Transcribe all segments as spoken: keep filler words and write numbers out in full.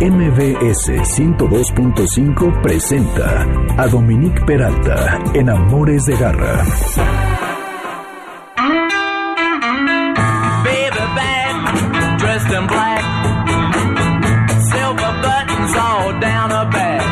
M V S ciento dos punto cinco presenta a Dominique Peralta en Amores de Garra. Baby back, dressed in black, silver buttons all down her back.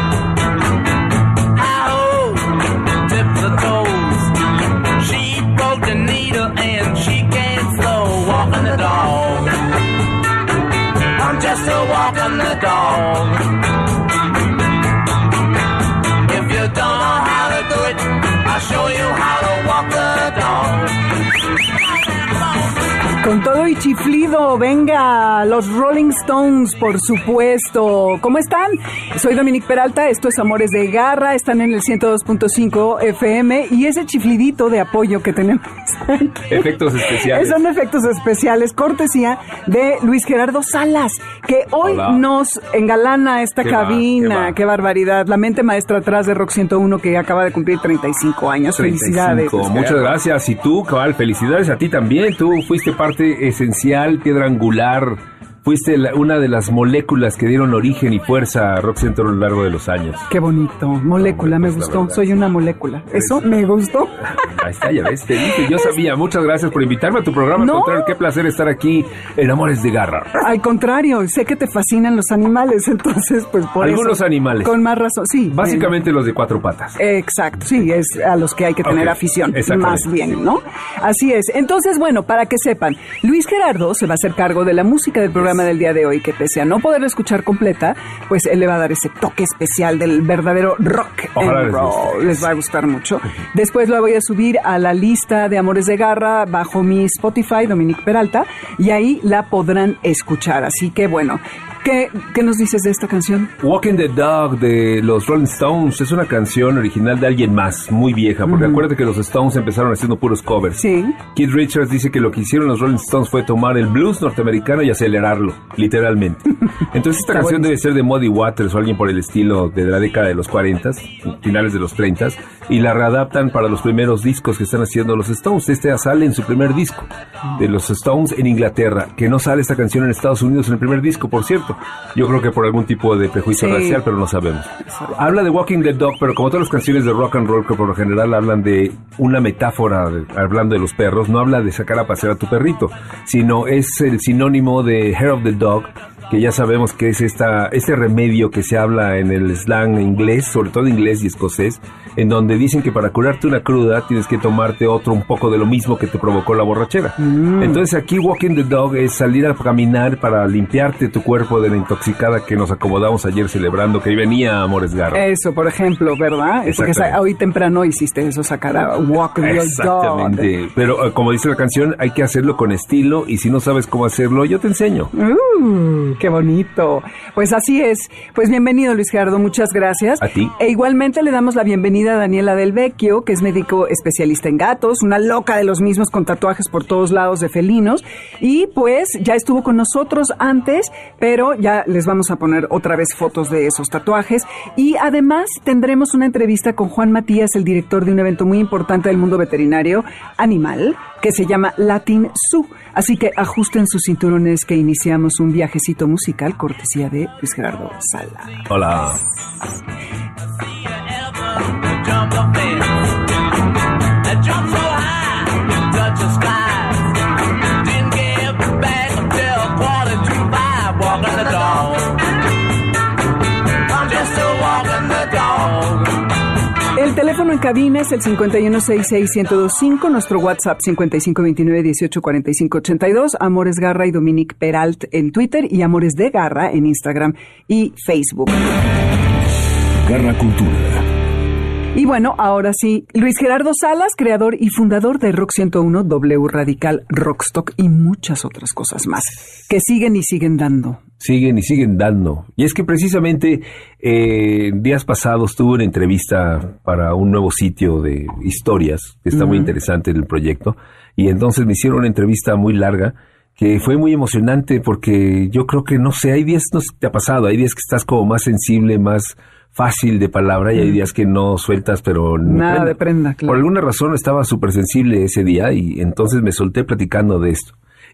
Hi-ho, tips her toes. She broke the needle and she can't slow walking the dog. I'm just a walking the dog. If you don't know how to do it, I'll show you how to walk the dog. Con todo y chiflido, venga, los Rolling Stones, por supuesto. ¿Cómo están? Soy Dominique Peralta, esto es Amores de Garra, están en el ciento dos punto cinco F M y ese chiflidito de apoyo que tenemos. Efectos especiales. Son efectos especiales, cortesía de Luis Gerardo Salas, que hoy Hola. Nos engalana esta Qué cabina. va, qué va. Qué barbaridad. La mente maestra atrás de Rock ciento uno, que acaba de cumplir treinta y cinco años. treinta y cinco. Felicidades. Luis Muchas Gerardo. gracias. Y tú, cabal, felicidades a ti también. Tú fuiste parte esencial, piedra angular. Fuiste la, una de las moléculas que dieron origen y fuerza a Rock Center a lo largo de los años. Qué bonito. Molécula, me Pues, la gustó. verdad. Soy una molécula. Eres- Eso me gustó. Ahí está, ya ves, te dije, yo sabía. Muchas gracias por invitarme a tu programa. No. Al contrario, qué placer estar aquí en Amores de Garra. Al contrario, sé que te fascinan los animales, entonces, pues por Algunos eso. animales. Con más razón, sí. Básicamente los de cuatro patas. Eh, exacto, sí, es a los que hay que tener Ok, afición, exactamente. más bien, ¿no? Así es. Entonces, bueno, para que sepan, Luis Gerardo se va a hacer cargo de la música del programa del día de hoy, que pese a no poderla escuchar completa, pues él le va a dar ese toque especial del verdadero rock Ojalá and les roll. guste. Les va a gustar mucho. Después la voy a subir a la lista de Amores de Garra bajo mi Spotify, Dominique Peralta, y ahí la podrán escuchar. Así que, bueno, ¿qué, qué nos dices de esta canción? Walking the Dog de los Rolling Stones es una canción original de alguien más, muy vieja, porque acuérdate que los Stones empezaron haciendo puros covers. Sí. Keith Richards dice que lo que hicieron los Rolling Stones fue tomar el blues norteamericano y acelerarlo, literalmente. Entonces esta Está canción buenísimo. debe ser de Muddy Waters o alguien por el estilo de la década de los cuarenta, finales de los treinta, y la readaptan para los primeros discos que están haciendo los Stones. Este sale en su primer disco de los Stones en Inglaterra, que no sale esta canción en Estados Unidos en el primer disco, por cierto. Yo creo que por algún tipo de prejuicio Sí. racial, pero no sabemos. Habla de Walking the Dog, pero como todas las canciones de rock and roll que por lo general hablan de una metáfora, de- hablando de los perros, no habla de sacar a pasear a tu perrito, sino es el sinónimo de hair of the dog, que ya sabemos que es esta este remedio que se habla en el slang inglés, sobre todo inglés y escocés, en donde dicen que para curarte una cruda tienes que tomarte otro un poco de lo mismo que te provocó la borrachera. Entonces aquí Walking the Dog es salir a caminar para limpiarte tu cuerpo de la intoxicada que nos acomodamos ayer celebrando, que ahí venía Amores Garra. Eso, por ejemplo, ¿verdad? Porque Exactamente. sa- hoy temprano hiciste eso, sacar a Walk Your Dog. Exactamente. Pero eh, como dice la canción, hay que hacerlo con estilo y si no sabes cómo hacerlo, yo te enseño. Uh, qué bonito. Pues así es. Pues bienvenido, Luis Gerardo, muchas gracias. A ti. E igualmente le damos la bienvenida a Daniela Del Vecchio, que es médico especialista en gatos, una loca de los mismos con tatuajes por todos lados de felinos. Y pues ya estuvo con nosotros antes, pero ya les vamos a poner otra vez fotos de esos tatuajes. Y además tendremos una entrevista con Juan Matías, el director de un evento muy importante del mundo veterinario animal, que se llama Latin Zoo. Así que ajusten sus cinturones que iniciamos un viajecito musical cortesía de Luis Gerardo Sala. Hola. Jump the fence. That jump so high, touch the sky. Didn't get back until quarter to five. Walking the dog. I'm just a walking the dog. El teléfono en cabina es el cincuenta y uno sesenta y seis, ciento veinticinco, nuestro WhatsApp cincuenta y cinco veintinueve, dieciocho cuarenta y cinco ochenta y dos, Amores Garra y Dominique Peralt en Twitter y Amores de Garra en Instagram y Facebook. Garra Cultura. Y bueno, ahora sí, Luis Gerardo Salas, creador y fundador de Rock ciento uno, W Radical, Rockstock y muchas otras cosas más, que siguen y siguen dando. Siguen y siguen dando. Y es que precisamente eh, días pasados tuve una entrevista para un nuevo sitio de historias, que está uh-huh. muy interesante en el proyecto, y entonces me hicieron una entrevista muy larga, que fue muy emocionante porque yo creo que, no sé, hay días, no sé si te ha pasado, hay días que estás como más sensible, más fácil de palabra, y hay días que no sueltas, pero nada prenda. de prenda, claro. Por alguna razón estaba súper sensible ese día y entonces me solté platicando de esto.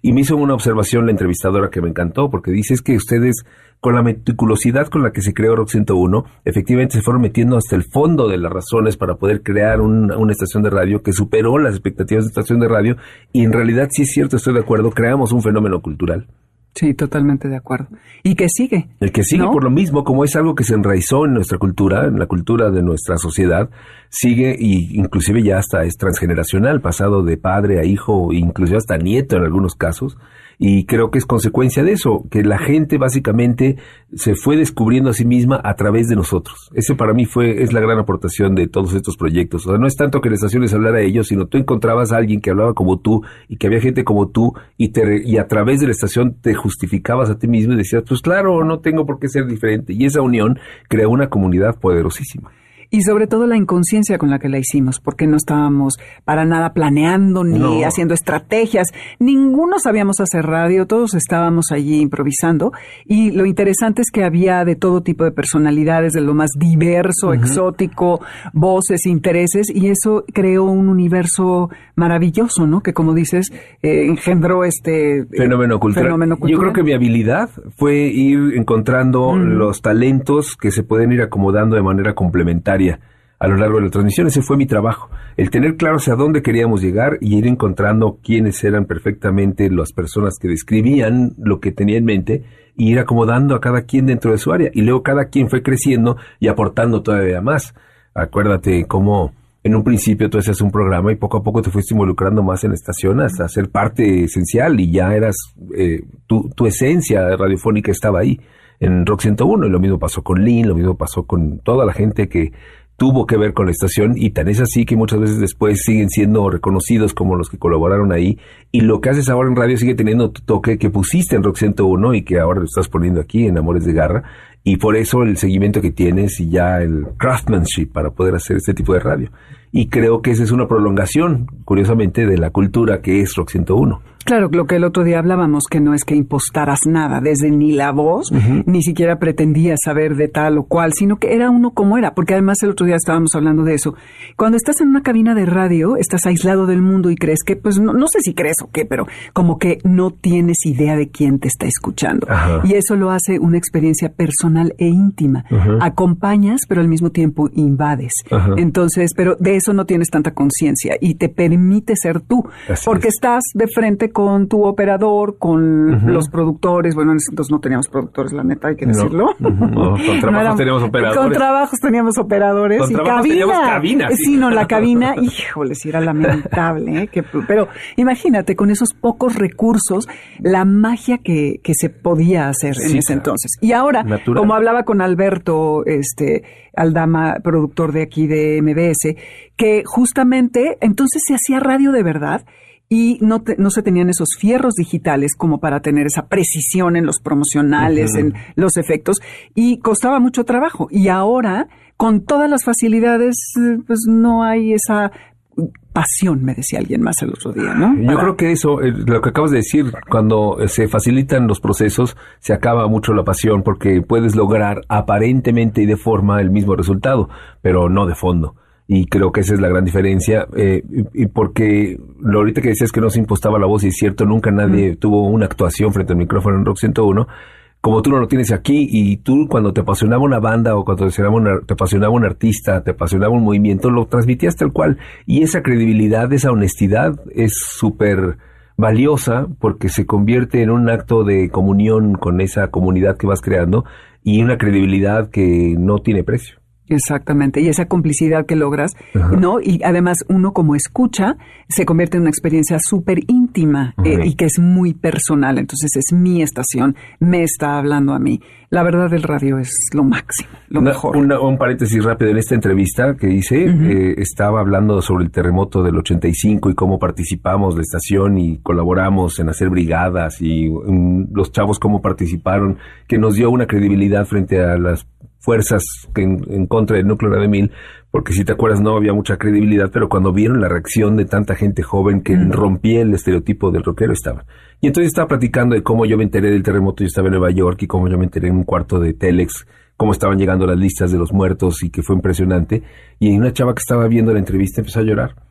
Y me hizo una observación la entrevistadora que me encantó, porque dice es que ustedes, con la meticulosidad con la que se creó Rock ciento uno, efectivamente se fueron metiendo hasta el fondo de las razones para poder crear un, una estación de radio que superó las expectativas de estación de radio, y en realidad sí es cierto, estoy de acuerdo, creamos un fenómeno cultural. Sí, totalmente de acuerdo. Y que sigue. El que sigue, ¿no? Por lo mismo, como es algo que se enraizó en nuestra cultura, en la cultura de nuestra sociedad, sigue, y inclusive ya hasta es transgeneracional, pasado de padre a hijo, inclusive hasta nieto en algunos casos. Y creo que es consecuencia de eso, que la gente básicamente se fue descubriendo a sí misma a través de nosotros. Ese para mí fue es la gran aportación de todos estos proyectos. O sea, no es tanto que la estación les hablara a ellos, sino tú encontrabas a alguien que hablaba como tú y que había gente como tú, y, te, y a través de la estación te justificabas a ti mismo y decías, pues claro, no tengo por qué ser diferente. Y esa unión creó una comunidad poderosísima. Y sobre todo la inconsciencia con la que la hicimos, porque no estábamos para nada planeando ni no. haciendo estrategias. Ninguno sabíamos hacer radio, todos estábamos allí improvisando. Y lo interesante es que había de todo tipo de personalidades, de lo más diverso, uh-huh. exótico, voces, intereses, y eso creó un universo maravilloso, ¿no? Que, como dices, eh, engendró este fenómeno cultural. fenómeno cultural. Yo creo que mi habilidad fue ir encontrando uh-huh. los talentos que se pueden ir acomodando de manera complementaria a lo largo de la transmisión. Ese fue mi trabajo, el tener claro hacia dónde queríamos llegar y ir encontrando quiénes eran perfectamente las personas que describían lo que tenía en mente, y ir acomodando a cada quien dentro de su área, y luego cada quien fue creciendo y aportando todavía más. Acuérdate cómo en un principio tú hacías un programa y poco a poco te fuiste involucrando más en la estación hasta ser parte esencial, y ya eras eh, tu, tu esencia radiofónica estaba ahí en Rock ciento uno, y lo mismo pasó con Lynn, lo mismo pasó con toda la gente que tuvo que ver con la estación, y tan es así que muchas veces después siguen siendo reconocidos como los que colaboraron ahí, y lo que haces ahora en radio sigue teniendo tu toque que pusiste en Rock ciento uno y que ahora lo estás poniendo aquí en Amores de Garra, y por eso el seguimiento que tienes y ya el craftsmanship para poder hacer este tipo de radio. Y creo que esa es una prolongación, curiosamente, de la cultura que es Rock ciento uno. Claro, lo que el otro día hablábamos, que no es que impostaras nada, desde ni la voz, uh-huh. ni siquiera pretendías saber de tal o cual, sino que era uno como era, porque además el otro día estábamos hablando de eso. Cuando estás en una cabina de radio, estás aislado del mundo y crees que, pues no, no sé si crees o qué, pero como que no tienes idea de quién te está escuchando. Uh-huh. Y eso lo hace una experiencia personal e íntima. Uh-huh. Acompañas, pero al mismo tiempo invades. Uh-huh. Entonces, pero de eso no tienes tanta conciencia y te permite ser tú, Así porque es. estás de frente con tu operador, con uh-huh. los productores. Bueno, entonces no teníamos productores, la neta, hay que decirlo. No, uh-huh. no, con trabajos no era, teníamos operadores. Con trabajos teníamos operadores. Con y trabajos cabina. teníamos cabina. Sí. sí, no, la cabina, híjole, sí era lamentable. ¿eh? Que, pero imagínate, con esos pocos recursos, la magia que, que se podía hacer en sí, ese claro. entonces. Y ahora, Natural. como hablaba con Alberto, este, Aldama, productor de aquí de M B S, que justamente entonces se hacía radio de verdad, y no, te, no se tenían esos fierros digitales como para tener esa precisión en los promocionales, uh-huh. en los efectos, y costaba mucho trabajo. Y ahora, con todas las facilidades, pues no hay esa pasión, me decía alguien más el otro día, ¿no? Yo para... creo que eso, eh, lo que acabas de decir, cuando se facilitan los procesos, se acaba mucho la pasión, porque puedes lograr aparentemente y de forma el mismo resultado, pero no de fondo. Y creo que esa es la gran diferencia, eh, y, y porque lo ahorita que decías que no se impostaba la voz, y es cierto, nunca nadie mm. tuvo una actuación frente al micrófono en Rock ciento uno, como tú no lo tienes aquí, y tú cuando te apasionaba una banda o cuando te apasionaba, una, te apasionaba un artista, te apasionaba un movimiento, lo transmitías tal cual, y esa credibilidad, esa honestidad es súper valiosa, porque se convierte en un acto de comunión con esa comunidad que vas creando, y una credibilidad que no tiene precio. Exactamente, y esa complicidad que logras, uh-huh. ¿no? Y además uno como escucha se convierte en una experiencia súper íntima uh-huh. eh, y que es muy personal. Entonces es mi estación, me está hablando a mí. La verdad, el radio es lo máximo, lo una, mejor. Una, un paréntesis rápido, en esta entrevista que hice, uh-huh. eh, estaba hablando sobre el terremoto del ochenta y cinco y cómo participamos la estación y colaboramos en hacer brigadas, y um, los chavos cómo participaron, que nos dio una credibilidad frente a las fuerzas que en, en contra del núcleo nueve mil, porque si te acuerdas no había mucha credibilidad, pero cuando vieron la reacción de tanta gente joven que mm. rompía el estereotipo del rockero, estaban. Y entonces estaba platicando de cómo yo me enteré del terremoto, yo estaba en Nueva York, y cómo yo me enteré en un cuarto de Telex, cómo estaban llegando las listas de los muertos, y que fue impresionante. Y una chava que estaba viendo la entrevista empezó a llorar.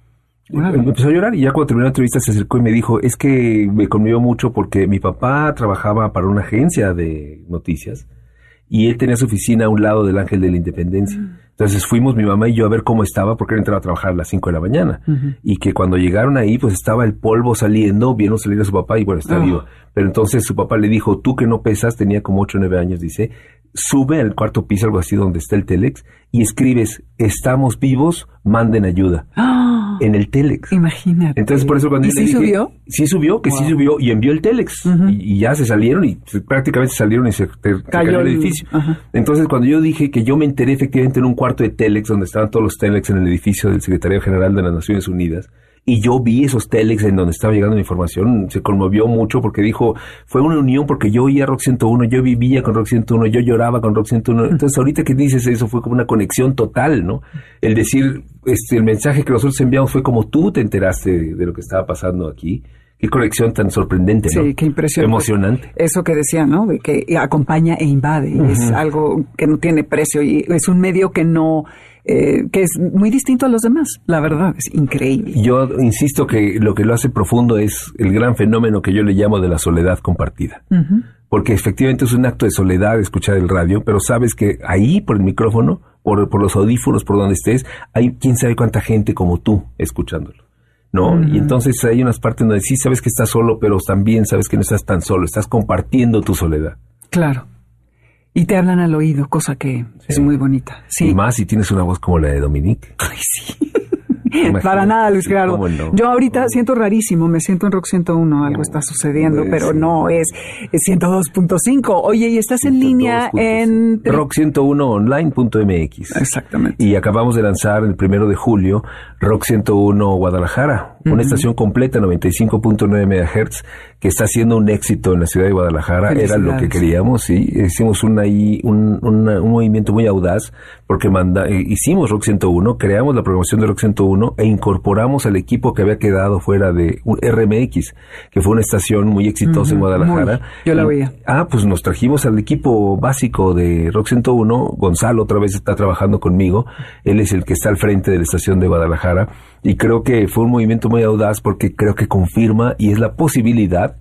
Bueno. Empezó a llorar y ya cuando terminó la entrevista se acercó y me dijo, es que me conmovió mucho porque mi papá trabajaba para una agencia de noticias y él tenía su oficina a un lado del Ángel de la Independencia. Mm. Entonces fuimos mi mamá y yo a ver cómo estaba, porque él entraba a trabajar a las cinco de la mañana. Uh-huh. Y que cuando llegaron ahí, pues estaba el polvo saliendo, vieron salir a su papá y bueno, está uh-huh. vivo. Pero entonces su papá le dijo, tú que no pesas, tenía como ocho o nueve años, dice, sube al cuarto piso, algo así, donde está el Telex, y escribes, estamos vivos, manden ayuda. ¡Oh! En el Telex. Imagínate. Entonces por eso cuando ¿Y yo sí le dije, subió? Sí subió, que wow. sí subió, y envió el Telex. Uh-huh. y, y ya se salieron, y se, prácticamente salieron y se, se cayó, cayó el edificio. Uh-huh. Entonces cuando yo dije que yo me enteré efectivamente en un cuarto de Telex, donde estaban todos los Telex en el edificio del Secretariado General de las Naciones Unidas, y yo vi esos Telex en donde estaba llegando la información, se conmovió mucho porque dijo, fue una unión porque yo oía Rock ciento uno, yo vivía con Rock ciento uno, yo lloraba con Rock ciento uno. Entonces ahorita que dices eso fue como una conexión total, ¿no? El decir, este, el mensaje que nosotros enviamos fue como tú te enteraste de, de lo que estaba pasando aquí. Qué conexión tan sorprendente, ¿no? Sí, qué impresionante. Emocionante. Eso que decía, ¿no? De que acompaña e invade. Uh-huh. Es algo que no tiene precio y es un medio que no... Eh, que es muy distinto a los demás, la verdad, es increíble. Yo insisto que lo que lo hace profundo es el gran fenómeno que yo le llamo de la soledad compartida. Uh-huh. Porque efectivamente es un acto de soledad escuchar el radio, pero sabes que ahí por el micrófono, por, por los audífonos, por donde estés, hay quién sabe cuánta gente como tú escuchándolo, ¿no? Uh-huh. Y entonces hay unas partes donde sí sabes que estás solo, pero también sabes que no estás tan solo, estás compartiendo tu soledad. Claro. Y te hablan al oído, cosa que sí. es muy bonita. Sí. Y más si tienes una voz como la de Dominique. Ay, sí. Para nada, Luis Gerardo. No? Yo ahorita ¿Cómo? siento rarísimo, me siento en Rock ciento uno, algo está sucediendo, pues, pero sí. no, es, es ciento dos punto cinco. Oye, y estás en línea en... rock ciento uno online punto m x. Exactamente. Y acabamos de lanzar el primero de julio Rock ciento uno Guadalajara, uh-huh. una estación completa, noventa y cinco punto nueve megahertz, que está haciendo un éxito en la ciudad de Guadalajara. Era lo que queríamos, sí. Hicimos un, ahí, un, una, un movimiento muy audaz, porque manda, eh, hicimos Rock ciento uno, creamos la programación de Rock ciento uno e incorporamos al equipo que había quedado fuera de un R M X, que fue una estación muy exitosa uh-huh, en Guadalajara. Muy, yo la veía. Ah, pues nos trajimos al equipo básico de Rock ciento uno. Gonzalo otra vez está trabajando conmigo. Él es el que está al frente de la estación de Guadalajara. Y creo que fue un movimiento muy audaz porque creo que confirma y es la posibilidad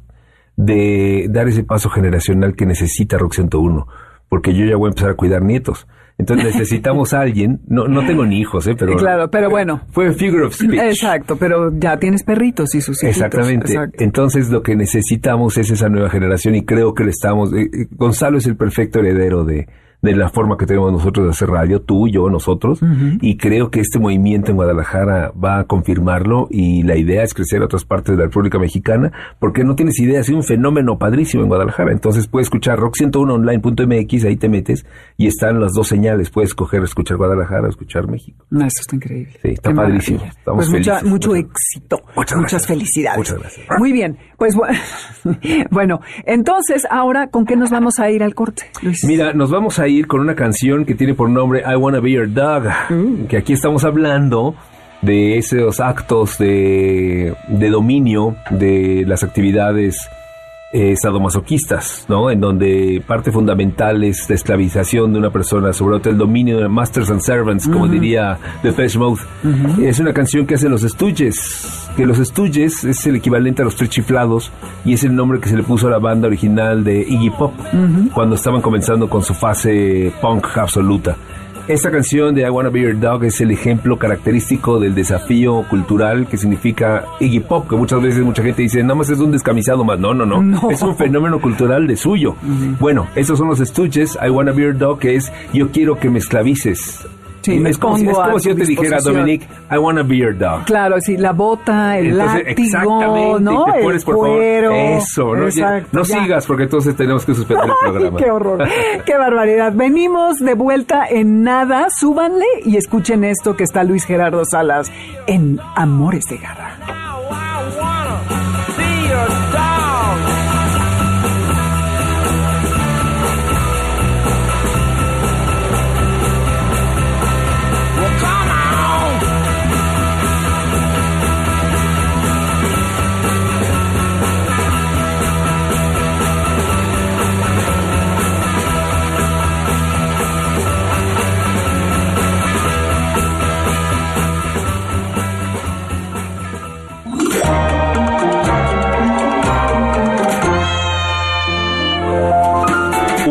de dar ese paso generacional que necesita Rock ciento uno. Porque yo ya voy a empezar a cuidar nietos. Entonces necesitamos a alguien, no no tengo ni hijos, ¿eh? Pero claro, pero bueno. Fue figure of speech. Exacto, pero ya tienes perritos y sus hijitos. Exactamente. Exacto. Entonces lo que necesitamos es esa nueva generación y creo que le estamos... Eh, Gonzalo es el perfecto heredero de... de la forma que tenemos nosotros de hacer radio, tú, yo, nosotros, uh-huh. y creo que este movimiento en Guadalajara va a confirmarlo y la idea es crecer a otras partes de la República Mexicana, porque no tienes idea, es un fenómeno padrísimo en Guadalajara. Entonces puedes escuchar rock ciento uno online punto m x, ahí te metes y están las dos señales, puedes escoger escuchar Guadalajara o escuchar México. No, eso está increíble. Sí, está Qué padrísimo. Maravilla. Estamos pues mucha, felices. mucho muchas, éxito, muchas, muchas gracias. felicidades. Muchas gracias. Muy bien, pues bueno, entonces ahora, ¿con qué nos vamos a ir al corte, Luis? Mira, nos vamos a ir con una canción que tiene por nombre I Wanna Be Your Dog, mm. que aquí estamos hablando de esos actos de, de dominio de las actividades eh, sadomasoquistas, ¿no? En donde parte fundamental es la esclavización de una persona, sobre todo el dominio de Masters and Servants, como uh-huh. diría Depeche Mode. Uh-huh. Es una canción que hacen los Stooges, que los Stooges es el equivalente a los Tres Chiflados y es el nombre que se le puso a la banda original de Iggy Pop uh-huh. cuando estaban comenzando con su fase punk absoluta. Esta canción de I Wanna Be Your Dog es el ejemplo característico del desafío cultural que significa Iggy Pop, que muchas veces mucha gente dice, nada más es un descamisado más. No, no, no, no. Es un fenómeno cultural de suyo. Uh-huh. Bueno, esos son los Stooges. I Wanna Be Your Dog, que es yo quiero que me esclavices. Sí, es como, si, es como si yo te dijera, Dominique, I wanna be your dog. Claro, sí, la bota, el entonces, látigo, exactamente, ¿no? Te pones, el por cuero, favor, eso, ¿no? Exacto, no ya. sigas, porque entonces tenemos que suspender el programa. ¡Qué horror! ¡Qué barbaridad! Venimos de vuelta en nada, súbanle y escuchen esto que está Luis Gerardo Salas en Amores de Garra.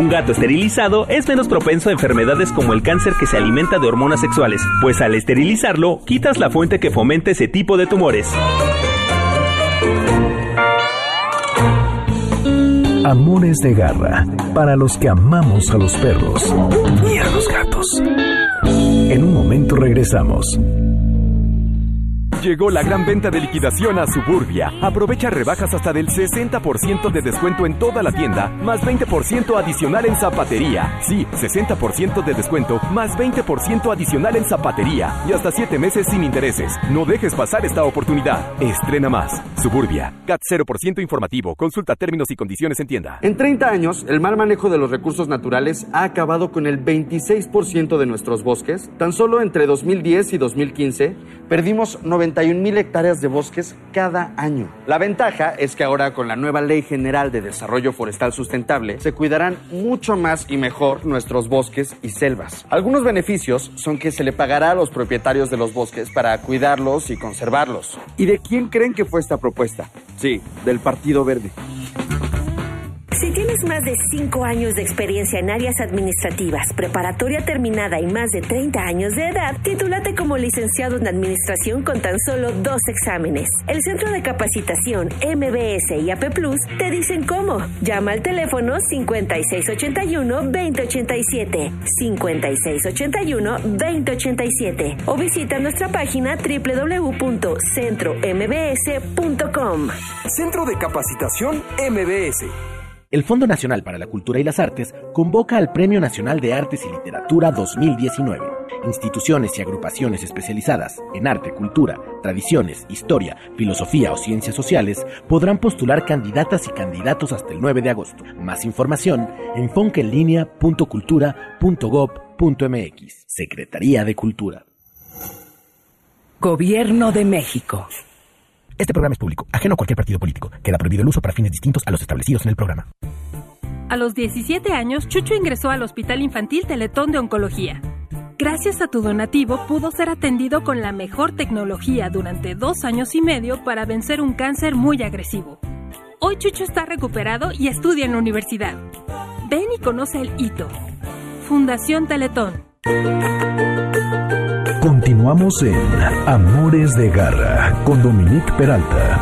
Un gato esterilizado es menos propenso a enfermedades como el cáncer que se alimenta de hormonas sexuales, pues al esterilizarlo, quitas la fuente que fomenta ese tipo de tumores. Amores de garra, para los que amamos a los perros y a los gatos. En un momento regresamos. Llegó la gran venta de liquidación a Suburbia. Aprovecha rebajas hasta del sesenta por ciento de descuento en toda la tienda, más veinte por ciento adicional en zapatería. Sí, sesenta por ciento de descuento, más veinte por ciento adicional en zapatería. Y hasta siete meses sin intereses. No dejes pasar esta oportunidad. Estrena más. Suburbia. C A T cero por ciento informativo. Consulta términos y condiciones en tienda. En treinta años, el mal manejo de los recursos naturales ha acabado con el veintiséis por ciento de nuestros bosques. Tan solo entre dos mil diez y dos mil quince, perdimos noventa y un mil hectáreas de bosques cada año. La ventaja es que ahora, con la nueva Ley General de Desarrollo Forestal Sustentable, se cuidarán mucho más y mejor nuestros bosques y selvas. Algunos beneficios son que se le pagará a los propietarios de los bosques para cuidarlos y conservarlos. ¿Y de quién creen que fue esta propuesta? Sí, del Partido Verde. Si tienes más de cinco años de experiencia en áreas administrativas, preparatoria terminada y más de treinta años de edad, titúlate como licenciado en administración con tan solo dos exámenes. El Centro de Capacitación M B S y A P Plus te dicen cómo. Llama al teléfono cincuenta y seis ochenta y uno, veinte ochenta y siete, cincuenta y seis ochenta y uno, veinte ochenta y siete o visita nuestra página doble u doble u doble u punto centro m b s punto com. Centro de Capacitación M B S. El Fondo Nacional para la Cultura y las Artes convoca al Premio Nacional de Artes y Literatura dos mil diecinueve. Instituciones y agrupaciones especializadas en arte, cultura, tradiciones, historia, filosofía o ciencias sociales podrán postular candidatas y candidatos hasta el nueve de agosto. Más información en foncaenlinea punto cultura punto gob punto m x. Secretaría de Cultura. Gobierno de México. Este programa es público, ajeno a cualquier partido político. Queda prohibido el uso para fines distintos a los establecidos en el programa. A los diecisiete años, Chucho ingresó al Hospital Infantil Teletón de Oncología. Gracias a tu donativo, pudo ser atendido con la mejor tecnología durante dos años y medio para vencer un cáncer muy agresivo. Hoy Chucho está recuperado y estudia en la universidad. Ven y conoce el hito. Fundación Teletón. Continuamos en Amores de Garra con Dominique Peralta.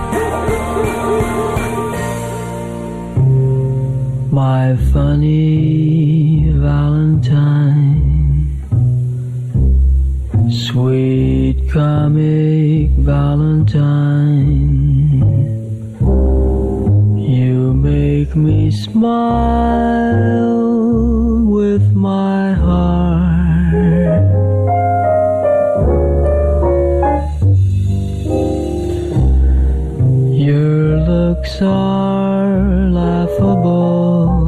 My funny Valentine, sweet comic Valentine, you make me smile with my heart. Your looks are laughable,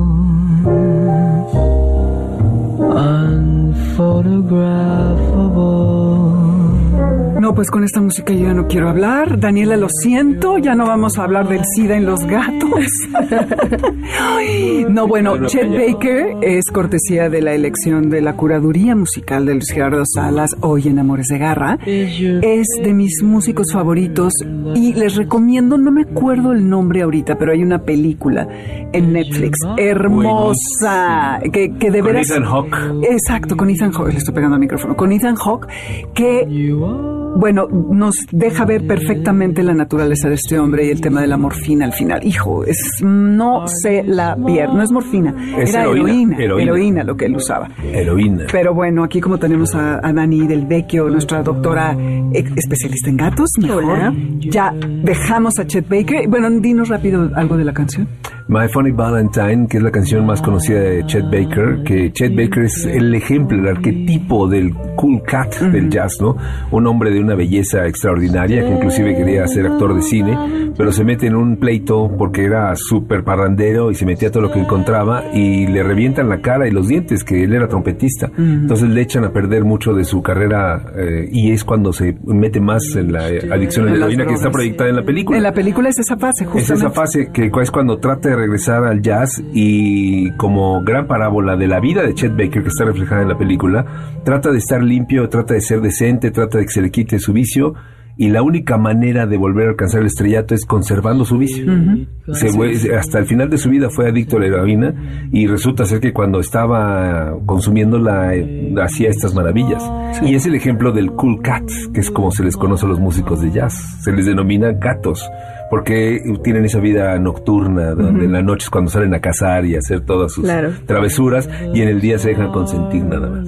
unphotographable. No, pues con esta música yo ya no quiero hablar. Daniela, lo siento, ya no vamos a hablar del SIDA en los gatos. Ay, no, bueno, Chet Baker es cortesía de la elección de la curaduría musical de Luis Gerardo Salas, hoy en Amores de Garra. Es de mis músicos favoritos y les recomiendo, no me acuerdo el nombre ahorita, pero hay una película en Netflix hermosa, que, que de veras... Con Ethan Hawke. Exacto, con Ethan Hawke, le estoy pegando al micrófono, con Ethan Hawke, que... bueno, nos deja ver perfectamente la naturaleza de este hombre y el tema de la morfina al final. Hijo, es, no se la pierde, no es morfina, es era heroína, heroína, heroína, heroína lo que él usaba. Heroína. Pero bueno, aquí como tenemos a, a Dani del Vecchio, nuestra doctora ex- especialista en gatos, mejor, Hola. Ya dejamos a Chet Baker. Bueno, dinos rápido algo de la canción. My Funny Valentine, que es la canción más conocida de Chet Baker, que Chet Baker es el ejemplo, el arquetipo del cool cat uh-huh. del jazz, ¿no? Un hombre de una belleza extraordinaria, que inclusive quería ser actor de cine, pero se mete en un pleito porque era súper parrandero y se metía todo lo que encontraba y le revientan la cara y los dientes, que él era trompetista. Uh-huh. Entonces le echan a perder mucho de su carrera eh, y es cuando se mete más en la eh, adicción a la heroína, que está proyectada en la película. En la película es esa fase, justamente. Es esa fase que es cuando trata de regresar al jazz y, como gran parábola de la vida de Chet Baker que está reflejada en la película, trata de estar limpio, trata de ser decente, trata de que se le quite su vicio y la única manera de volver a alcanzar el estrellato es conservando su vicio. Uh-huh. Se fue, hasta el final de su vida fue adicto a la heroína y resulta ser que cuando estaba consumiéndola eh, hacía estas maravillas. Sí. Y es el ejemplo del cool cat, que es como se les conoce a los músicos de jazz. Se les denomina gatos porque tienen esa vida nocturna, donde uh-huh. en la noche es cuando salen a cazar y a hacer todas sus claro. travesuras, y en el día se dejan consentir nada más.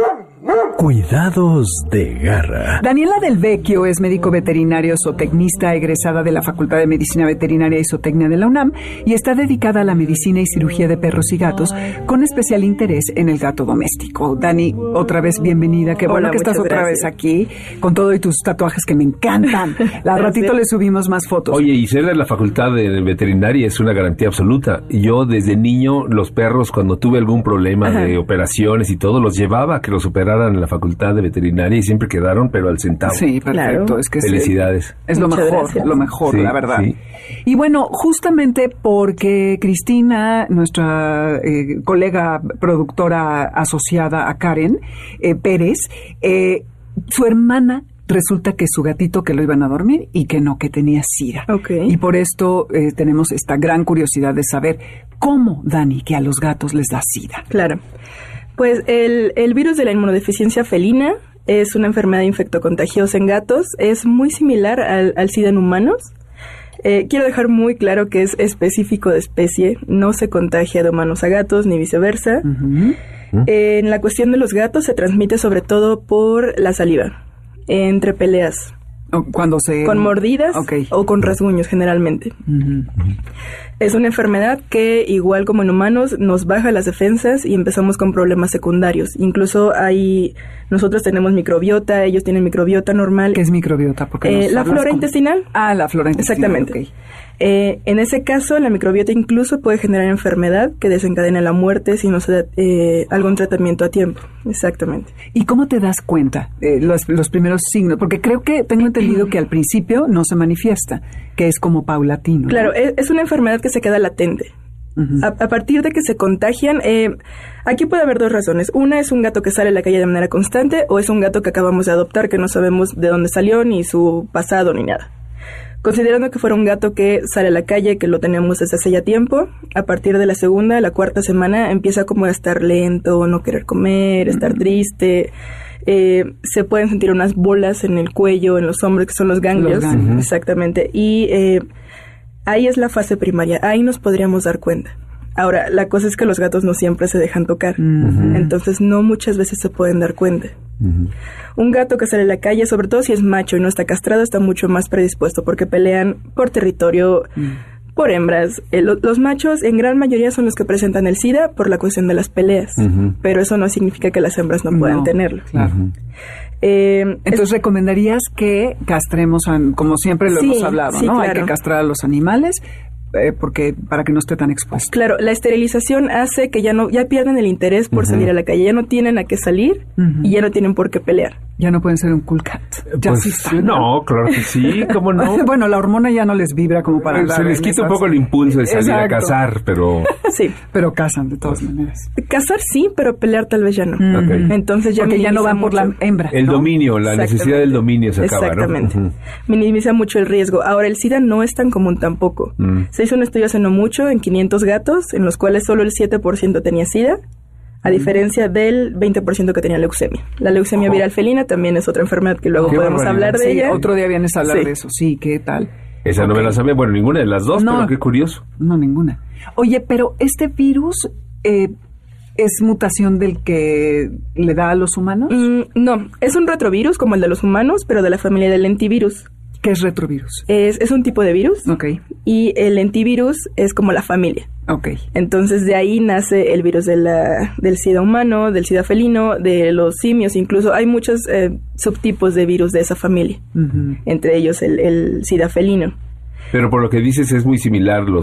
Cuidados de garra. Daniela Del Vecchio es médico veterinario zootecnista egresada de la Facultad de Medicina Veterinaria y Zootecnia de la UNAM y está dedicada a la medicina y cirugía de perros y gatos con especial interés en el gato doméstico. Dani, otra vez bienvenida. Qué bueno Hola, que estás otra gracias. vez aquí con todo y tus tatuajes que me encantan. Al ratito le subimos más fotos. Oye, y ser de la Facultad de Veterinaria es una garantía absoluta. Yo desde niño, los perros, cuando tuve algún problema Ajá. de operaciones y todo, los llevaba a que los operaran en la Facultad de Veterinaria y siempre quedaron, pero al centavo. Sí, perfecto. Claro. Es que felicidades. Es, es lo mejor, gracias. lo mejor, sí, la verdad. Sí. Y bueno, justamente porque Cristina, nuestra eh, colega productora asociada a Karen eh, Pérez, eh, su hermana resulta que su gatito que lo iban a dormir y que no, que tenía sida. Okay. Y por esto eh, tenemos esta gran curiosidad de saber cómo, Dani, que a los gatos les da sida. Claro. Pues el, el virus de la inmunodeficiencia felina es una enfermedad infectocontagiosa en gatos. Es muy similar al, al SIDA en humanos. Eh, quiero dejar muy claro que es específico de especie. No se contagia de humanos a gatos ni viceversa. Uh-huh. Eh, en la cuestión de los gatos se transmite sobre todo por la saliva, entre peleas. Cuando se... Con mordidas okay. o con rasguños generalmente. Uh-huh. Es una enfermedad que, igual como en humanos, nos baja las defensas y empezamos con problemas secundarios. Incluso hay... Nosotros tenemos microbiota, ellos tienen microbiota normal. ¿Qué es microbiota? Eh, la flora con... intestinal. Ah, la flora intestinal. Exactamente. Okay. Eh, en ese caso, la microbiota incluso puede generar enfermedad que desencadena la muerte si no se da eh, algún tratamiento a tiempo. Exactamente. ¿Y cómo te das cuenta eh, los, los primeros signos? Porque creo que tengo entendido que al principio no se manifiesta, que es como paulatino. Claro, ¿no? es, es una enfermedad que se queda latente. Uh-huh. A, a partir de que se contagian, eh, aquí puede haber dos razones. Una es un gato que sale a la calle de manera constante, o es un gato que acabamos de adoptar que no sabemos de dónde salió, ni su pasado, ni nada. Considerando que fuera un gato que sale a la calle, que lo tenemos desde hace ya tiempo, a partir de la segunda, la cuarta semana empieza como a estar lento, no querer comer, estar uh-huh. triste. Eh, se pueden sentir unas bolas en el cuello, en los hombros, que son los ganglios. Los ganglios. Exactamente. Y eh, ahí es la fase primaria, ahí nos podríamos dar cuenta. Ahora, la cosa es que los gatos no siempre se dejan tocar, uh-huh. entonces no muchas veces se pueden dar cuenta. Uh-huh. Un gato que sale a la calle, sobre todo si es macho y no está castrado, está mucho más predispuesto porque pelean por territorio, uh-huh. por hembras. Eh, lo, los machos en gran mayoría son los que presentan el SIDA por la cuestión de las peleas, uh-huh. pero eso no significa que las hembras no puedan no, tenerlo. Claro. Uh-huh. Eh, Entonces, es, ¿recomendarías que castremos, a, como siempre lo sí, hemos hablado, sí, ¿no? Claro. Hay que castrar a los animales. Eh, porque para que no esté tan expuesto. Claro, la esterilización hace que ya no ya pierden el interés por uh-huh. salir a la calle, ya no tienen a qué salir uh-huh. y ya no tienen por qué pelear. Ya no pueden ser un cool cat. Ya pues, sí están, ¿no? no, claro que sí, ¿cómo no? Bueno, la hormona ya no les vibra como para... Se les quita un poco el impulso de salir Exacto. a cazar, pero... Sí. Pero cazan de todas maneras. Cazar sí, pero pelear tal vez ya no. Uh-huh. Okay. Entonces ya Porque ya no van por mucho. la hembra, El ¿no? dominio, la necesidad del dominio se acaba, Exactamente. ¿no? Uh-huh. Minimiza mucho el riesgo. Ahora, el SIDA no es tan común tampoco. Uh-huh. Se hizo un estudio hace no mucho en quinientos gatos, en los cuales solo el siete por ciento tenía SIDA, a diferencia del veinte por ciento que tenía leucemia. La leucemia oh. viral felina también es otra enfermedad que luego podemos hablar de sí, ella. Otro día vienes a hablar sí. de eso. Sí, ¿qué tal? Esa okay. no me la sabía. Bueno, ninguna de las dos, no, pero qué curioso. No, ninguna. Oye, pero este virus eh, es mutación del que le da a los humanos. Mm, no, es un retrovirus como el de los humanos, pero de la familia del lentivirus. ¿Qué es retrovirus? Es, es un tipo de virus. Ok. Y el lentivirus es como la familia. Ok. Entonces de ahí nace el virus de la, del SIDA humano, del SIDA felino, de los simios. Incluso hay muchos eh, subtipos de virus de esa familia. Uh-huh. Entre ellos el, el SIDA felino. Pero por lo que dices es muy similar los...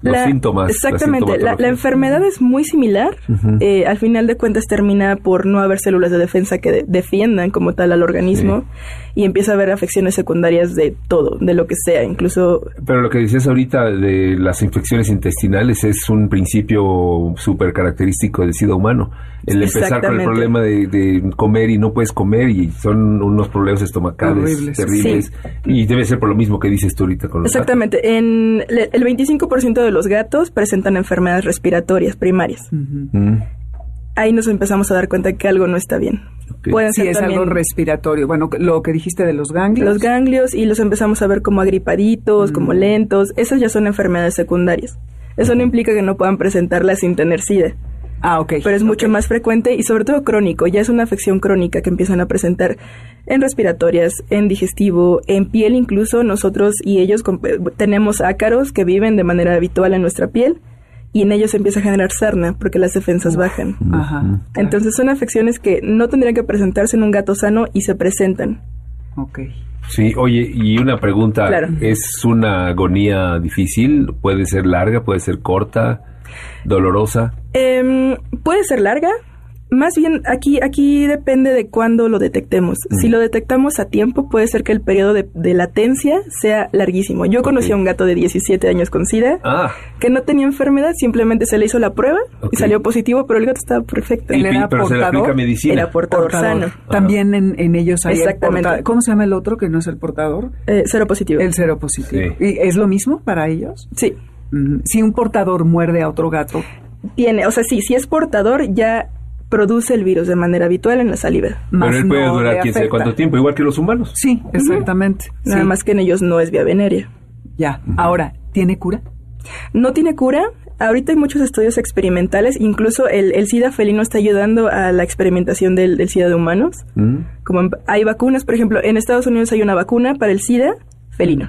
los La- síntomas. Exactamente, la, la sintomatología. enfermedad es muy similar. Ujú. Eh, al final de cuentas termina por no haber células de defensa que de- defiendan como tal al organismo y empieza a haber afecciones secundarias de todo, de lo que sea, incluso... Pero lo que decías ahorita de las infecciones intestinales es un principio súper característico del SIDA humano. El empezar con el Exactamente. problema de, de comer y no puedes comer y son unos problemas estomacales Horribles. terribles. Y debe ser por lo mismo que dices tú ahorita con los Exactamente, en le- el veinticinco por ciento de los gatos presentan enfermedades respiratorias primarias. gatos. Mm. Ahí nos empezamos a dar cuenta que algo no está bien. Pueden Sí, ser es también algo respiratorio. Bueno, lo que dijiste de los ganglios. los ganglios y los empezamos a ver como agripaditos, como lentos. Esas ya son enfermedades secundarias. Eso no implica que no puedan presentarlas sin tener SIDA. Ah, ok. Pero es mucho más frecuente y sobre todo crónico. Ya es una afección crónica que empiezan a presentar en respiratorias, en digestivo, en piel incluso. Nosotros y ellos comp- tenemos ácaros que viven de manera habitual en nuestra piel y en ellos empieza a generar sarna porque las defensas bajan. Ajá. Entonces son afecciones que no tendrían que presentarse en un gato sano y se presentan. Ok. Sí, oye, y una pregunta, Claro. ¿es una agonía difícil? ¿Puede ser larga? ¿Puede ser corta? ¿Dolorosa? Em, puede ser larga. Más bien, aquí, aquí depende de cuándo lo detectemos. Si lo detectamos a tiempo, puede ser que el periodo de, de latencia sea larguísimo. Yo conocí a un gato de diecisiete años con SIDA Ah, que no tenía enfermedad, simplemente se le hizo la prueba Ok. y salió positivo, pero el gato estaba perfecto. y- pero se le aplica medicina. Era portador, Portador. sano. También en, en ellos hay el Exactamente. porta- ¿Cómo se llama el otro que no es el portador? Eh, cero positivo. El cero positivo. Sí. ¿Y es lo mismo para ellos? Sí. Mm, Si un portador muerde a otro gato, Tiene, o sea, sí, si es portador, ya produce el virus de manera habitual en la saliva. más Pero él puede no durar le quién sabe afecta. cuánto tiempo, igual que los humanos. Sí, exactamente. Nada Sí. más que en ellos no es vía venérea. Ya. Ahora, ¿tiene cura? No tiene cura. Ahorita hay muchos estudios experimentales. Incluso el, el SIDA felino está ayudando a la experimentación del, del SIDA de humanos. Mm. Como en- hay vacunas, por ejemplo, en Estados Unidos hay una vacuna para el SIDA felino.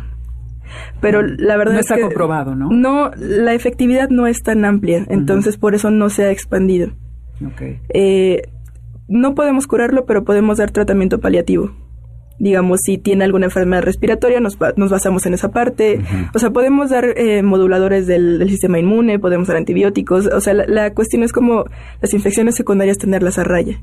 Pero la verdad No es está que comprobado, ¿no? No, la efectividad no es tan amplia. Entonces, por eso no se ha expandido. Ok. Eh, no podemos curarlo, pero podemos dar tratamiento paliativo. Digamos, si tiene alguna enfermedad respiratoria, nos, ba- nos basamos en esa parte. O sea, podemos dar eh, moduladores del, del sistema inmune, podemos dar antibióticos. O sea, la, la cuestión es como las infecciones secundarias tenerlas a raya.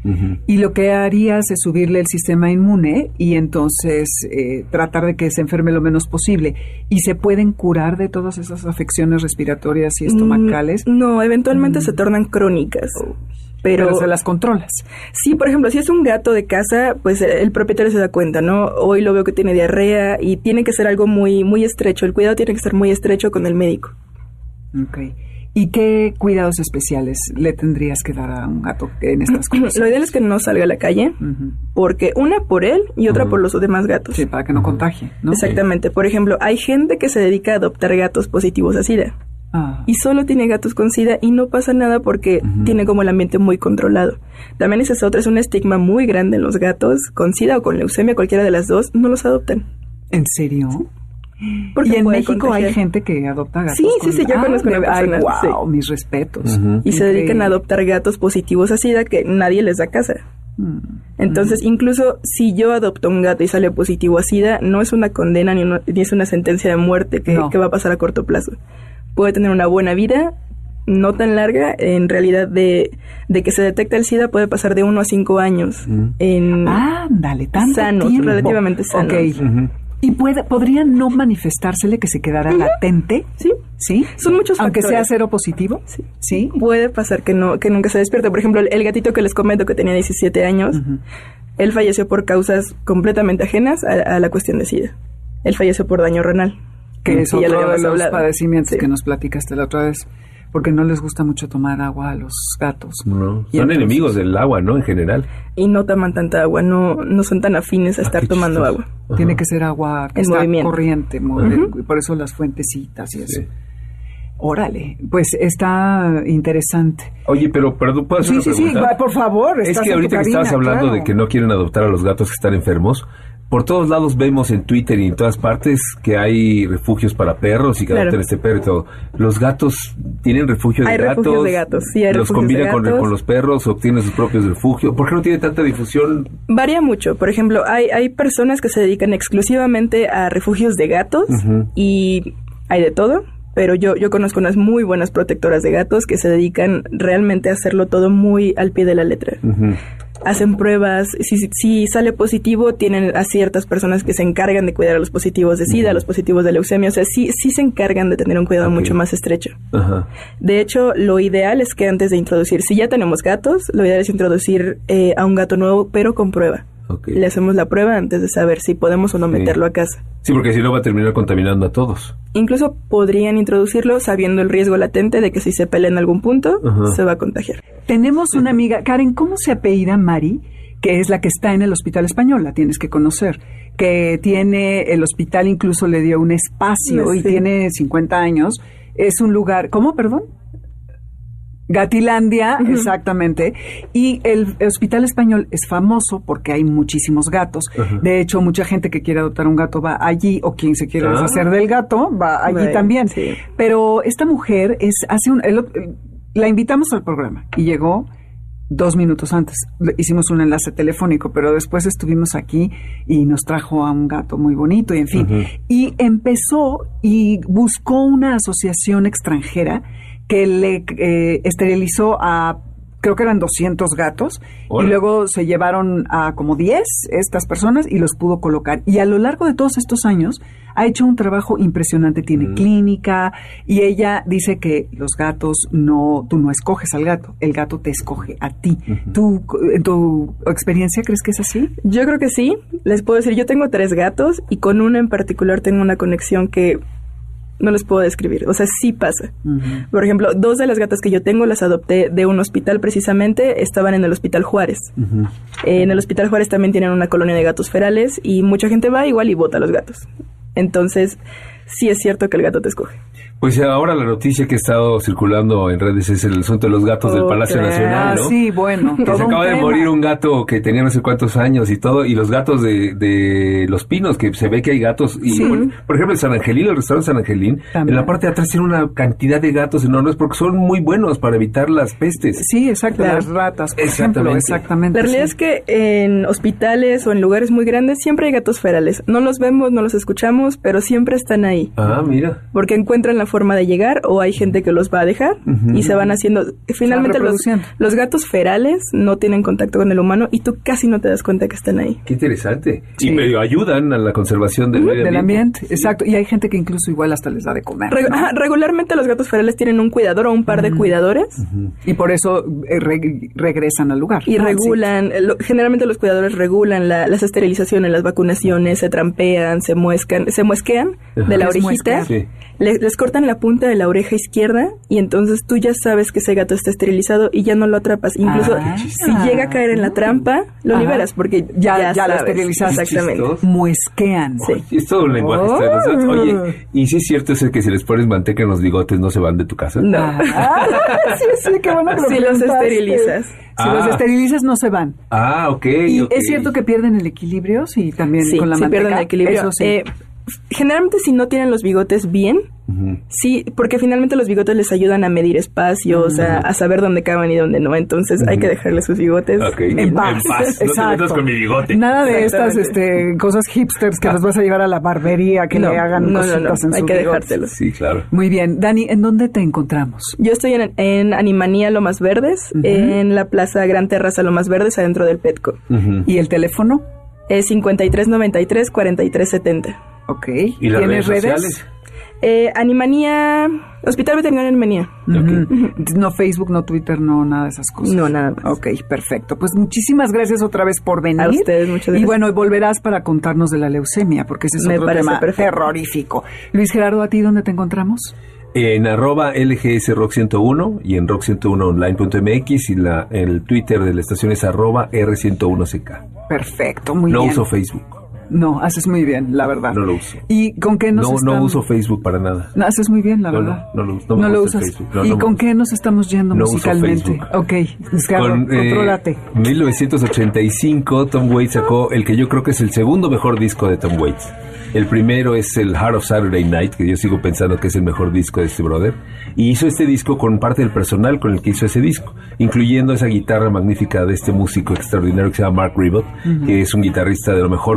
Y lo que harías es subirle el sistema inmune y entonces eh, tratar de que se enferme lo menos posible. ¿Y se pueden curar de todas esas afecciones respiratorias y estomacales? Mm, no, eventualmente se tornan crónicas. Pero, Pero se las controlas. Sí, por ejemplo, si es un gato de casa, pues eh, el propietario se da cuenta, ¿no? Hoy lo veo que tiene diarrea y tiene que ser algo muy, muy estrecho. El cuidado tiene que ser muy estrecho con el médico. Ok. ¿Y qué cuidados especiales le tendrías que dar a un gato en estas condiciones? Lo ideal es que no salga a la calle, Ujú. porque una por él y otra por los demás gatos. Sí, para que no contagie, ¿no? Exactamente. Por ejemplo, hay gente que se dedica a adoptar gatos positivos a SIDA. Ah. Y solo tiene gatos con SIDA y no pasa nada porque tiene como el ambiente muy controlado. También ese es otro, es un estigma muy grande en los gatos con SIDA o con leucemia, cualquiera de las dos, no los adoptan. ¿En serio? Porque y en puede México contagiar. hay gente que adopta gatos. Sí, sí, con- sí, yo Ah, conozco una de- ay, persona, wow, sí. mis respetos. Y se dedican Increíble. a adoptar gatos positivos a SIDA que nadie les da casa. Mm. Entonces, incluso si yo adopto un gato y sale positivo a SIDA, no es una condena ni, una- ni es una sentencia de muerte que, No. que va a pasar a corto plazo. Puede tener una buena vida, no tan larga, en realidad de, de que se detecta el SIDA puede pasar de uno a cinco años. En Ándale, tanto sanos, tiempo. relativamente sanos. Ok. ¿Y puede, podría no manifestársele que se quedara latente? Sí. ¿Sí? Son muchos Aunque sea factores. cero positivo. Sí. ¿Sí? Puede pasar que no que nunca se despierte. Por ejemplo, el, el gatito que les comento que tenía diecisiete años, él falleció por causas completamente ajenas a, a la cuestión de SIDA. Él falleció por daño renal. Que es ya lo otro de habíamos los hablado. padecimientos Sí. que nos platicaste la otra vez. Porque no les gusta mucho tomar agua a los gatos. No, Y son entonces- enemigos del agua, ¿no? En general. Y no toman tanta agua, no, no son tan afines a estar qué tomando chistoso. agua. Tiene que ser agua que En está movimiento. corriente. movi- y Por eso las fuentecitas y eso. Órale, pues está interesante. Oye, pero perdón, ¿puedo hacer Sí, una sí, sí, pregunta? va, por favor. Es estás que en tu ahorita que estabas cabina, hablando claro. de que no quieren adoptar a los gatos que están enfermos, por todos lados vemos en Twitter y en todas partes que hay refugios para perros y que Claro. adoptan este perro y todo. ¿Los gatos tienen refugio de Hay gatos? refugios de gatos, sí, hay ¿Los refugios combinan de con, gatos. con los perros o tienen sus propios refugios? ¿Por qué no tiene tanta difusión? Varía mucho. Por ejemplo, hay, hay personas que se dedican exclusivamente a refugios de gatos Ujú. y hay de todo. pero yo, yo conozco unas muy buenas protectoras de gatos que se dedican realmente a hacerlo todo muy al pie de la letra. Uh-huh. Hacen pruebas, si, si sale positivo, tienen a ciertas personas que se encargan de cuidar a los positivos de SIDA, uh-huh. a los positivos de leucemia, o sea, sí, sí se encargan de tener un cuidado okay. mucho más estrecho. Uh-huh. De hecho, lo ideal es que antes de introducir, si ya tenemos gatos, lo ideal es introducir eh, a un gato nuevo, pero con prueba. Okay. Le hacemos la prueba antes de saber si podemos o no sí. meterlo a casa. Sí, porque si no va a terminar contaminando a todos. Incluso podrían introducirlo sabiendo el riesgo latente de que si se pelea en algún punto, uh-huh. se va a contagiar. Tenemos una amiga, Karen, ¿cómo se apellida Mari? Que es la que está en el Hospital Español, la tienes que conocer. Que tiene, el hospital incluso le dio un espacio sí. y tiene cincuenta años. Es un lugar, ¿cómo, perdón? Gatilandia, uh-huh. exactamente. Y el, el Hospital Español es famoso porque hay muchísimos gatos. Uh-huh. De hecho, mucha gente que quiere adoptar un gato va allí, o quien se quiere ah. deshacer del gato va allí right. también. Sí. Pero esta mujer es hace un, el, la invitamos al programa y llegó dos minutos antes. Hicimos un enlace telefónico, pero después estuvimos aquí y nos trajo a un gato muy bonito y en fin. Uh-huh. Y empezó y buscó una asociación extranjera que le eh, esterilizó a, creo que eran doscientos gatos, Hola. y luego se llevaron a como diez estas personas y los pudo colocar. Y a lo largo de todos estos años ha hecho un trabajo impresionante, tiene mm. clínica, y ella dice que los gatos no, tú no escoges al gato, el gato te escoge a ti. Uh-huh. ¿Tú, en tu experiencia, crees que es así? Yo creo que sí. Les puedo decir, yo tengo tres gatos y con uno en particular tengo una conexión que no les puedo describir, o sea, sí pasa. Uh-huh. Por ejemplo, dos de las gatas que yo tengo las adopté de un hospital precisamente, estaban en el Hospital Juárez. Uh-huh. Eh, en el Hospital Juárez también tienen una colonia de gatos ferales y mucha gente va igual y bota a los gatos. Entonces, sí es cierto que el gato te escoge. Pues ahora la noticia que ha estado circulando en redes es el asunto de los gatos oh, del Palacio claro. Nacional, ¿no? Sí, bueno. Que se acaba de morir un gato que tenía no sé cuántos años y todo, y los gatos de, de Los Pinos, que se ve que hay gatos. Y sí. por, por ejemplo, en San Angelín, el restaurante San Angelín, también. En la parte de atrás tiene una cantidad de gatos enormes porque son muy buenos para evitar las pestes. Sí, exacto, claro. Las ratas, por exactamente. ejemplo. Exactamente. La realidad sí. es que en hospitales o en lugares muy grandes siempre hay gatos ferales. No los vemos, no los escuchamos, pero siempre están ahí. Ah, mira. Porque encuentran la forma de llegar o hay gente que los va a dejar uh-huh. y se van haciendo. Finalmente los, los gatos ferales no tienen contacto con el humano y tú casi no te das cuenta que están ahí. Qué interesante. Sí. Y medio ayudan a la conservación del uh-huh. medio ambiente. Del ambiente, sí. exacto. Y hay gente que incluso igual hasta les da de comer. Reg- ¿no? ajá, regularmente los gatos ferales tienen un cuidador o un par uh-huh. de cuidadores. Uh-huh. Y por eso eh, re- regresan al lugar. Y ¿no? regulan, sí. lo, generalmente los cuidadores regulan la, las esterilizaciones, las vacunaciones, se trampean, se muescan, se muesquean uh-huh. de la orejita. Sí. Les, les cortan la punta de la oreja izquierda y entonces tú ya sabes que ese gato está esterilizado y ya no lo atrapas. Incluso ah, si llega a caer en la trampa, lo Ajá. liberas porque ya, ya, ya lo esterilizaste. Exactamente. Muesquean. Sí. Es todo un lenguaje. Oh. Oye, ¿y si es cierto eso que si les pones manteca en los bigotes no se van de tu casa? No. Ah, sí, sí, qué bueno que lo Si los esterilizas. Si ah. los esterilizas no se van. Ah, ok. ¿Y okay. es cierto que pierden el equilibrio? Sí, también sí, con la sí manteca. pierden el equilibrio. Eso sí. Eh, generalmente si no tienen los bigotes bien, uh-huh. sí, porque finalmente los bigotes les ayudan a medir espacios, uh-huh. a, a saber dónde caben y dónde no, entonces uh-huh. hay que dejarle sus bigotes okay. en paz. En paz. No te metas con mi bigote. Nada de estas este, cosas hipsters que ah. los vas a llevar a la barbería, que no, le hagan no, cositas no, no. en hay sus que bigotes. dejárselos. Sí, claro. Muy bien. Dani, ¿en dónde te encontramos? Yo estoy en, en Animanía Lomas Verdes, uh-huh. en la Plaza Gran Terraza Lomas Verdes, adentro del Petco. Uh-huh. ¿Y el teléfono? Es cincuenta y tres noventa y tres cuarenta y tres setenta. Ok. ¿Y las ¿Tienes redes redes? sociales? Eh, Animanía, Hospital Veterinario Animanía. Uh-huh. Uh-huh. No Facebook, no Twitter, no nada de esas cosas. No, nada más. Ok, perfecto. Pues muchísimas gracias otra vez por venir. A ustedes, muchas gracias. Y bueno, volverás para contarnos de la leucemia, porque ese es Me otro tema perfecto. terrorífico. Luis Gerardo, ¿a ti dónde te encontramos? En arroba L G S Rock ciento uno y en rock ciento uno online punto m x y la, el Twitter de la estación es arroba R ciento uno C K. Perfecto, muy no bien. No uso Facebook. No, haces muy bien, la verdad. No lo uso. ¿Y con qué nos No, estamos... no uso Facebook para nada. No, haces muy bien, la no, verdad. No, no, no, no, no me lo gusta usas. Facebook. No, ¿Y no con me... qué nos estamos yendo no musicalmente? Uso Facebook. Ok, Descargo, con, contrólate. Eh, mil novecientos ochenta y cinco, Tom Waits sacó el que yo creo que es el segundo mejor disco de Tom Waits. El primero es el Heart of Saturday Night, que yo sigo pensando que es el mejor disco de este brother. Y hizo este disco con parte del personal con el que hizo ese disco, incluyendo esa guitarra magnífica de este músico extraordinario que se llama Mark Ribot, uh-huh. que es un guitarrista de lo mejor que puede existir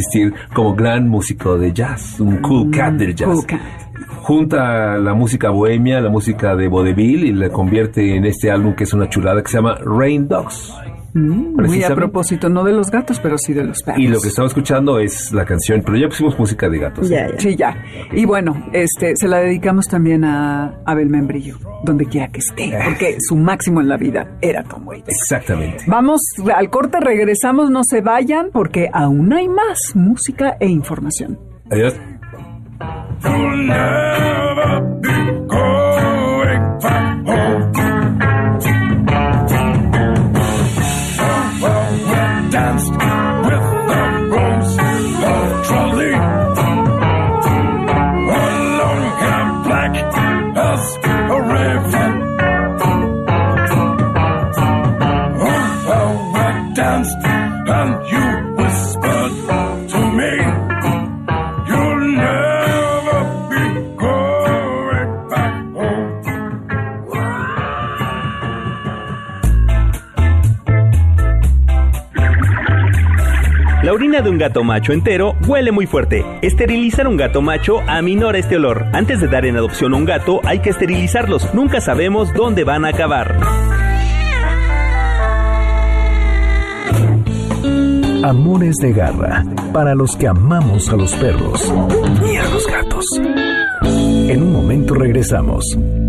existir como gran músico de jazz, un cool cat del jazz. Cool cat. Junta la música bohemia, la música de vaudeville y la convierte en este álbum que es una chulada que se llama Rain Dogs. Mm, muy a propósito, no de los gatos, pero sí de los perros. Y lo que estamos escuchando es la canción, pero ya pusimos música de gatos. Ya, ya. Sí, ya. Y bueno, este, se la dedicamos también a Abel Membrillo, donde quiera que esté, porque su máximo en la vida era Tom Waits. Exactamente. Vamos al corte, regresamos, no se vayan, porque aún hay más música e información. Adiós. You'll never be going back home. Danced with the rose of trolley, long and black as a river. Oh, I danced and you whispered to me, you'll never be going back home. La orina de un gato macho entero huele muy fuerte. Esterilizar un gato macho aminora este olor. Antes de dar en adopción a un gato, hay que esterilizarlos. Nunca sabemos dónde van a acabar. Amores de garra, para los que amamos a los perros y a los gatos. En un momento regresamos.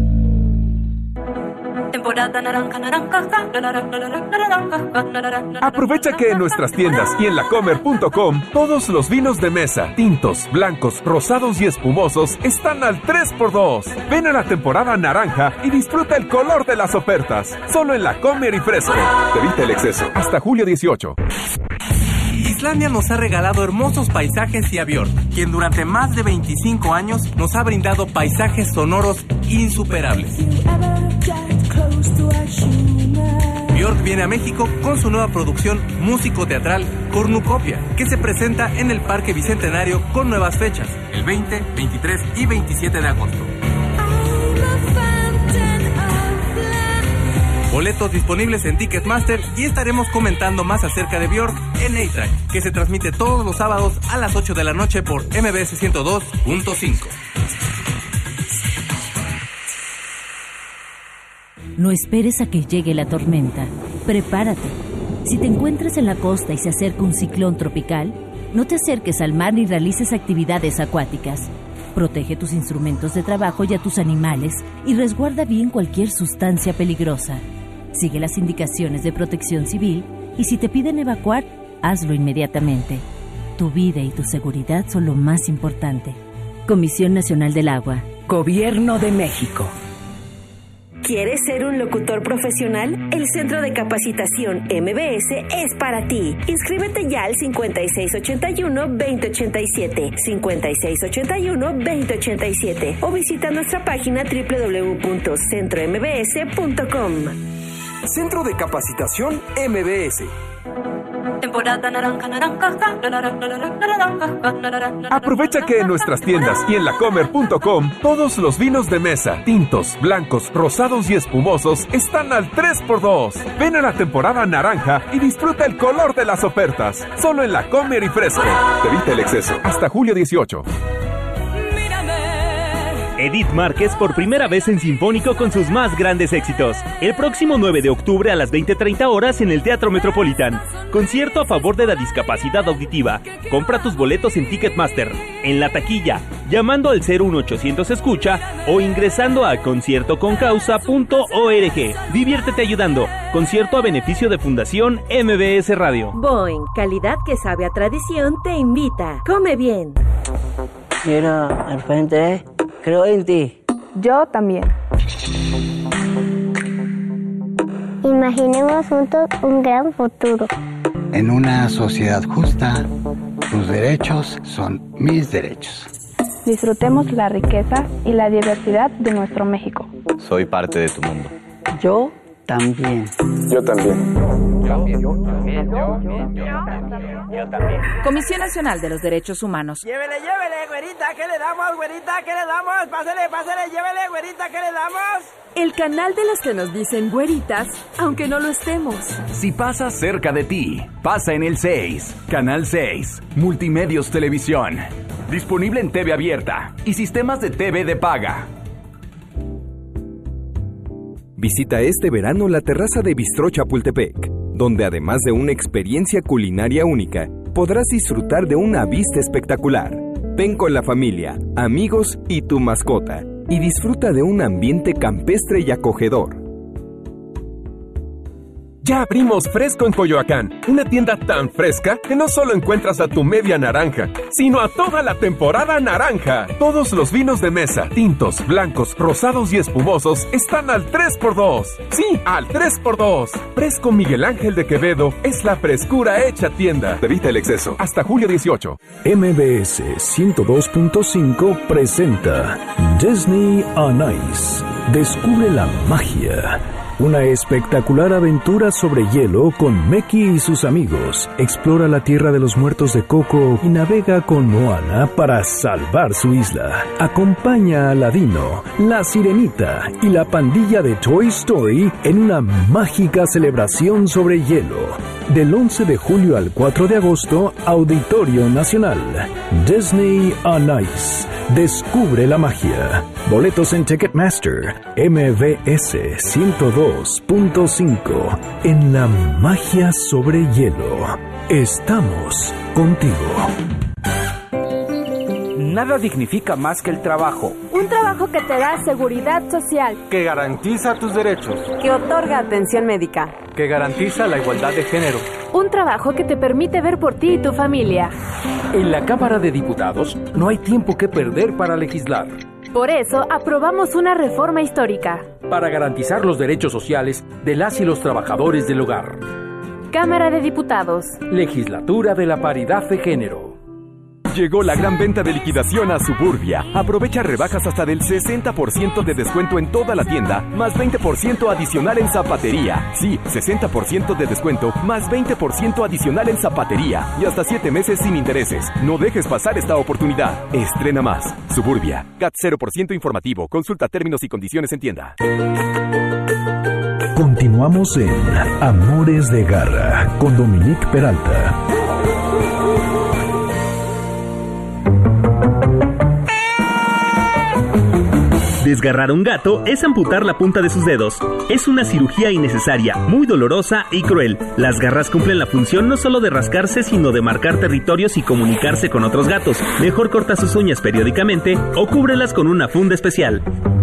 Aprovecha que en nuestras tiendas y en lacomer punto com todos los vinos de mesa, tintos, blancos, rosados y espumosos están al tres por dos. Ven a la temporada naranja y disfruta el color de las ofertas. Solo en Lacomer y Fresco. Evita el exceso. Hasta julio dieciocho. Islandia nos ha regalado hermosos paisajes y a Björk, quien durante más de veinticinco años nos ha brindado paisajes sonoros insuperables. Björk viene a México con su nueva producción músico-teatral Cornucopia, que se presenta en el Parque Bicentenario con nuevas fechas, el veinte, veintitrés y veintisiete de agosto. Boletos disponibles en Ticketmaster y estaremos comentando más acerca de Björk en A-Track, que se transmite todos los sábados a las ocho de la noche por M B S ciento dos punto cinco. No esperes a que llegue la tormenta. Prepárate. Si te encuentras en la costa y se acerca un ciclón tropical, no te acerques al mar ni realices actividades acuáticas. Protege tus instrumentos de trabajo y a tus animales y resguarda bien cualquier sustancia peligrosa. Sigue las indicaciones de protección civil y si te piden evacuar, hazlo inmediatamente. Tu vida y tu seguridad son lo más importante. Comisión Nacional del Agua. Gobierno de México. ¿Quieres ser un locutor profesional? El Centro de Capacitación M B S es para ti. Inscríbete ya al cincuenta y seis ochenta y uno, veinte ochenta y siete, cincuenta y seis ochenta y uno, veinte ochenta y siete o visita nuestra página doble u doble u doble u punto centro m b s punto com. Centro de Capacitación M B S. Temporada naranja, naranja, Aprovecha que en nuestras tiendas y en lacomer punto com todos los vinos de mesa, tintos, blancos, rosados y espumosos están al tres por dos. Ven a la temporada naranja y disfruta el color de las ofertas. Solo en Lacomer y Fresco. Evita el exceso. Hasta julio dieciocho. Edith Márquez por primera vez en Sinfónico con sus más grandes éxitos. El próximo nueve de octubre a las veinte treinta horas en el Teatro Metropolitan. Concierto a favor de la discapacidad auditiva. Compra tus boletos en Ticketmaster, en la taquilla, llamando al cero uno ochocientos escucha o ingresando a concierto con causa punto org. Diviértete ayudando. Concierto a beneficio de Fundación M B S Radio. Boeing, calidad que sabe a tradición, te invita. Come bien. Mira, al frente, creo en ti. Yo también. Imaginemos juntos un gran futuro. En una sociedad justa, tus derechos son mis derechos. Disfrutemos la riqueza y la diversidad de nuestro México. Soy parte de tu mundo. Yo también. Yo también. Yo también. Yo también. Yo también. Comisión Nacional de los Derechos Humanos. Llévele, llévele, güerita, ¿qué le damos, güerita? ¿Qué le damos? Pásele, pásele, llévele, güerita, ¿qué le damos? El canal de las que nos dicen güeritas, aunque no lo estemos. Si pasa cerca de ti, pasa en el seis. Canal seis, Multimedios Televisión. Disponible en T V abierta y sistemas de T V de paga. Visita este verano la terraza de Bistró Chapultepec, donde además de una experiencia culinaria única, podrás disfrutar de una vista espectacular. Ven con la familia, amigos y tu mascota, y disfruta de un ambiente campestre y acogedor. Ya abrimos Fresco en Coyoacán, una tienda tan fresca que no solo encuentras a tu media naranja, sino a toda la temporada naranja. Todos los vinos de mesa, tintos, blancos, rosados y espumosos están al tres por dos. Sí, al tres por dos. Fresco Miguel Ángel de Quevedo es la frescura hecha tienda. Evita el exceso. Hasta julio dieciocho. M B S ciento dos punto cinco presenta Disney on Ice. Descubre la magia. Una espectacular aventura sobre hielo con Meki y sus amigos. Explora la tierra de los muertos de Coco y navega con Moana para salvar su isla. Acompaña a Aladino, la Sirenita y la pandilla de Toy Story en una mágica celebración sobre hielo. Del once de julio al cuatro de agosto, Auditorio Nacional. Disney on Ice. Descubre la magia. Boletos en Ticketmaster. M B S ciento dos punto cinco. En la magia sobre hielo. Estamos contigo. Nada dignifica más que el trabajo. Un trabajo que te da seguridad social. Que garantiza tus derechos. Que otorga atención médica. Que garantiza la igualdad de género. Un trabajo que te permite ver por ti y tu familia. En la Cámara de Diputados no hay tiempo que perder para legislar. Por eso aprobamos una reforma histórica. Para garantizar los derechos sociales de las y los trabajadores del hogar. Cámara de Diputados. Legislatura de la Paridad de Género. Llegó la gran venta de liquidación a Suburbia. Aprovecha rebajas hasta del sesenta por ciento de descuento en toda la tienda, más veinte por ciento adicional en zapatería. Sí, sesenta por ciento de descuento, más veinte por ciento adicional en zapatería. Y hasta siete meses sin intereses. No dejes pasar esta oportunidad. Estrena más. Suburbia. C A T cero por ciento informativo. Consulta términos y condiciones en tienda. Continuamos en Amores de Garra con Dominique Peralta. Desgarrar a un gato es amputar la punta de sus dedos. Es una cirugía innecesaria, muy dolorosa y cruel. Las garras cumplen la función no solo de rascarse, sino de marcar territorios y comunicarse con otros gatos. Mejor corta sus uñas periódicamente o cúbrelas con una funda especial.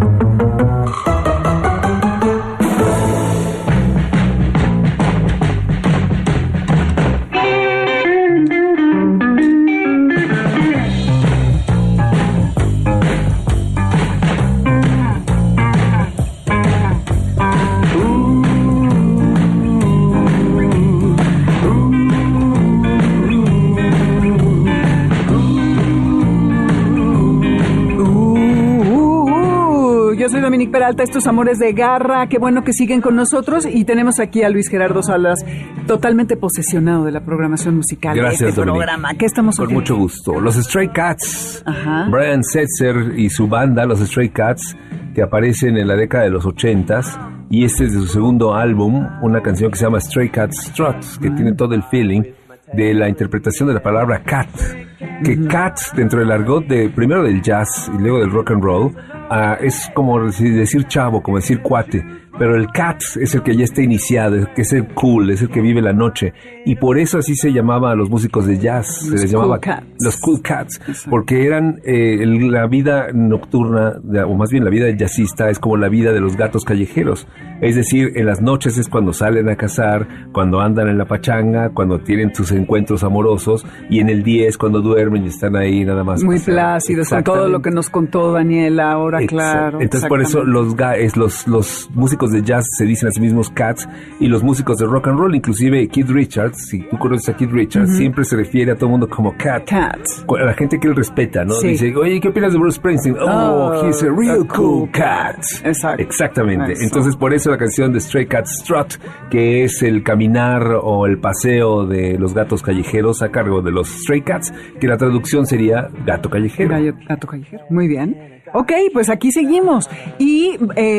Dominique Peralta, estos Amores de Garra, qué bueno que siguen con nosotros y tenemos aquí a Luis Gerardo Salas, totalmente posesionado de la programación musical. Gracias, de este Dominique. programa. ¿Qué estamos Con oyendo? mucho gusto. Los Stray Cats, Ajá. Brian Setzer y su banda, los Stray Cats, que aparecen en la década de los ochentas, y este es de su segundo álbum, una canción que se llama Stray Cat Strut, que uh-huh. tiene todo el feeling de la interpretación de la palabra cat, que uh-huh. cat dentro del argot de primero del jazz y luego del rock and roll uh, es como decir chavo, como decir cuate, pero el cat es el que ya está iniciado, es, que es el cool, es el que vive la noche, y por eso así se llamaba a los músicos de jazz, los se les llamaba cool cats. los cool cats, Exacto. porque eran eh, el, la vida nocturna, de, o más bien la vida del jazzista es como la vida de los gatos callejeros, es decir, en las noches es cuando salen a cazar, cuando andan en la pachanga, cuando tienen sus encuentros amorosos, y en el día es cuando duermen y están ahí nada más. Muy pasando. plácidos, con todo lo que nos contó Daniela ahora, Exacto. claro. Entonces por eso los, ga- es, los, los músicos de jazz se dicen a sí mismos cats, y los músicos de rock and roll, inclusive Keith Richards, si tú conoces a Keith Richards, uh-huh. siempre se refiere a todo el mundo como cat. Cat. A la gente que él respeta, ¿no? Sí. Dice, oye, ¿qué opinas de Bruce Springsteen? Oh, Oh, he's a real a cool cool cat. Exacto. Exactamente. Eso. Entonces por eso la canción de Stray Cat Strut, que es el caminar o el paseo de los gatos callejeros a cargo de los Stray Cats, que la traducción sería gato callejero. Gato callejero, muy bien. Ok, pues aquí seguimos. Y eh,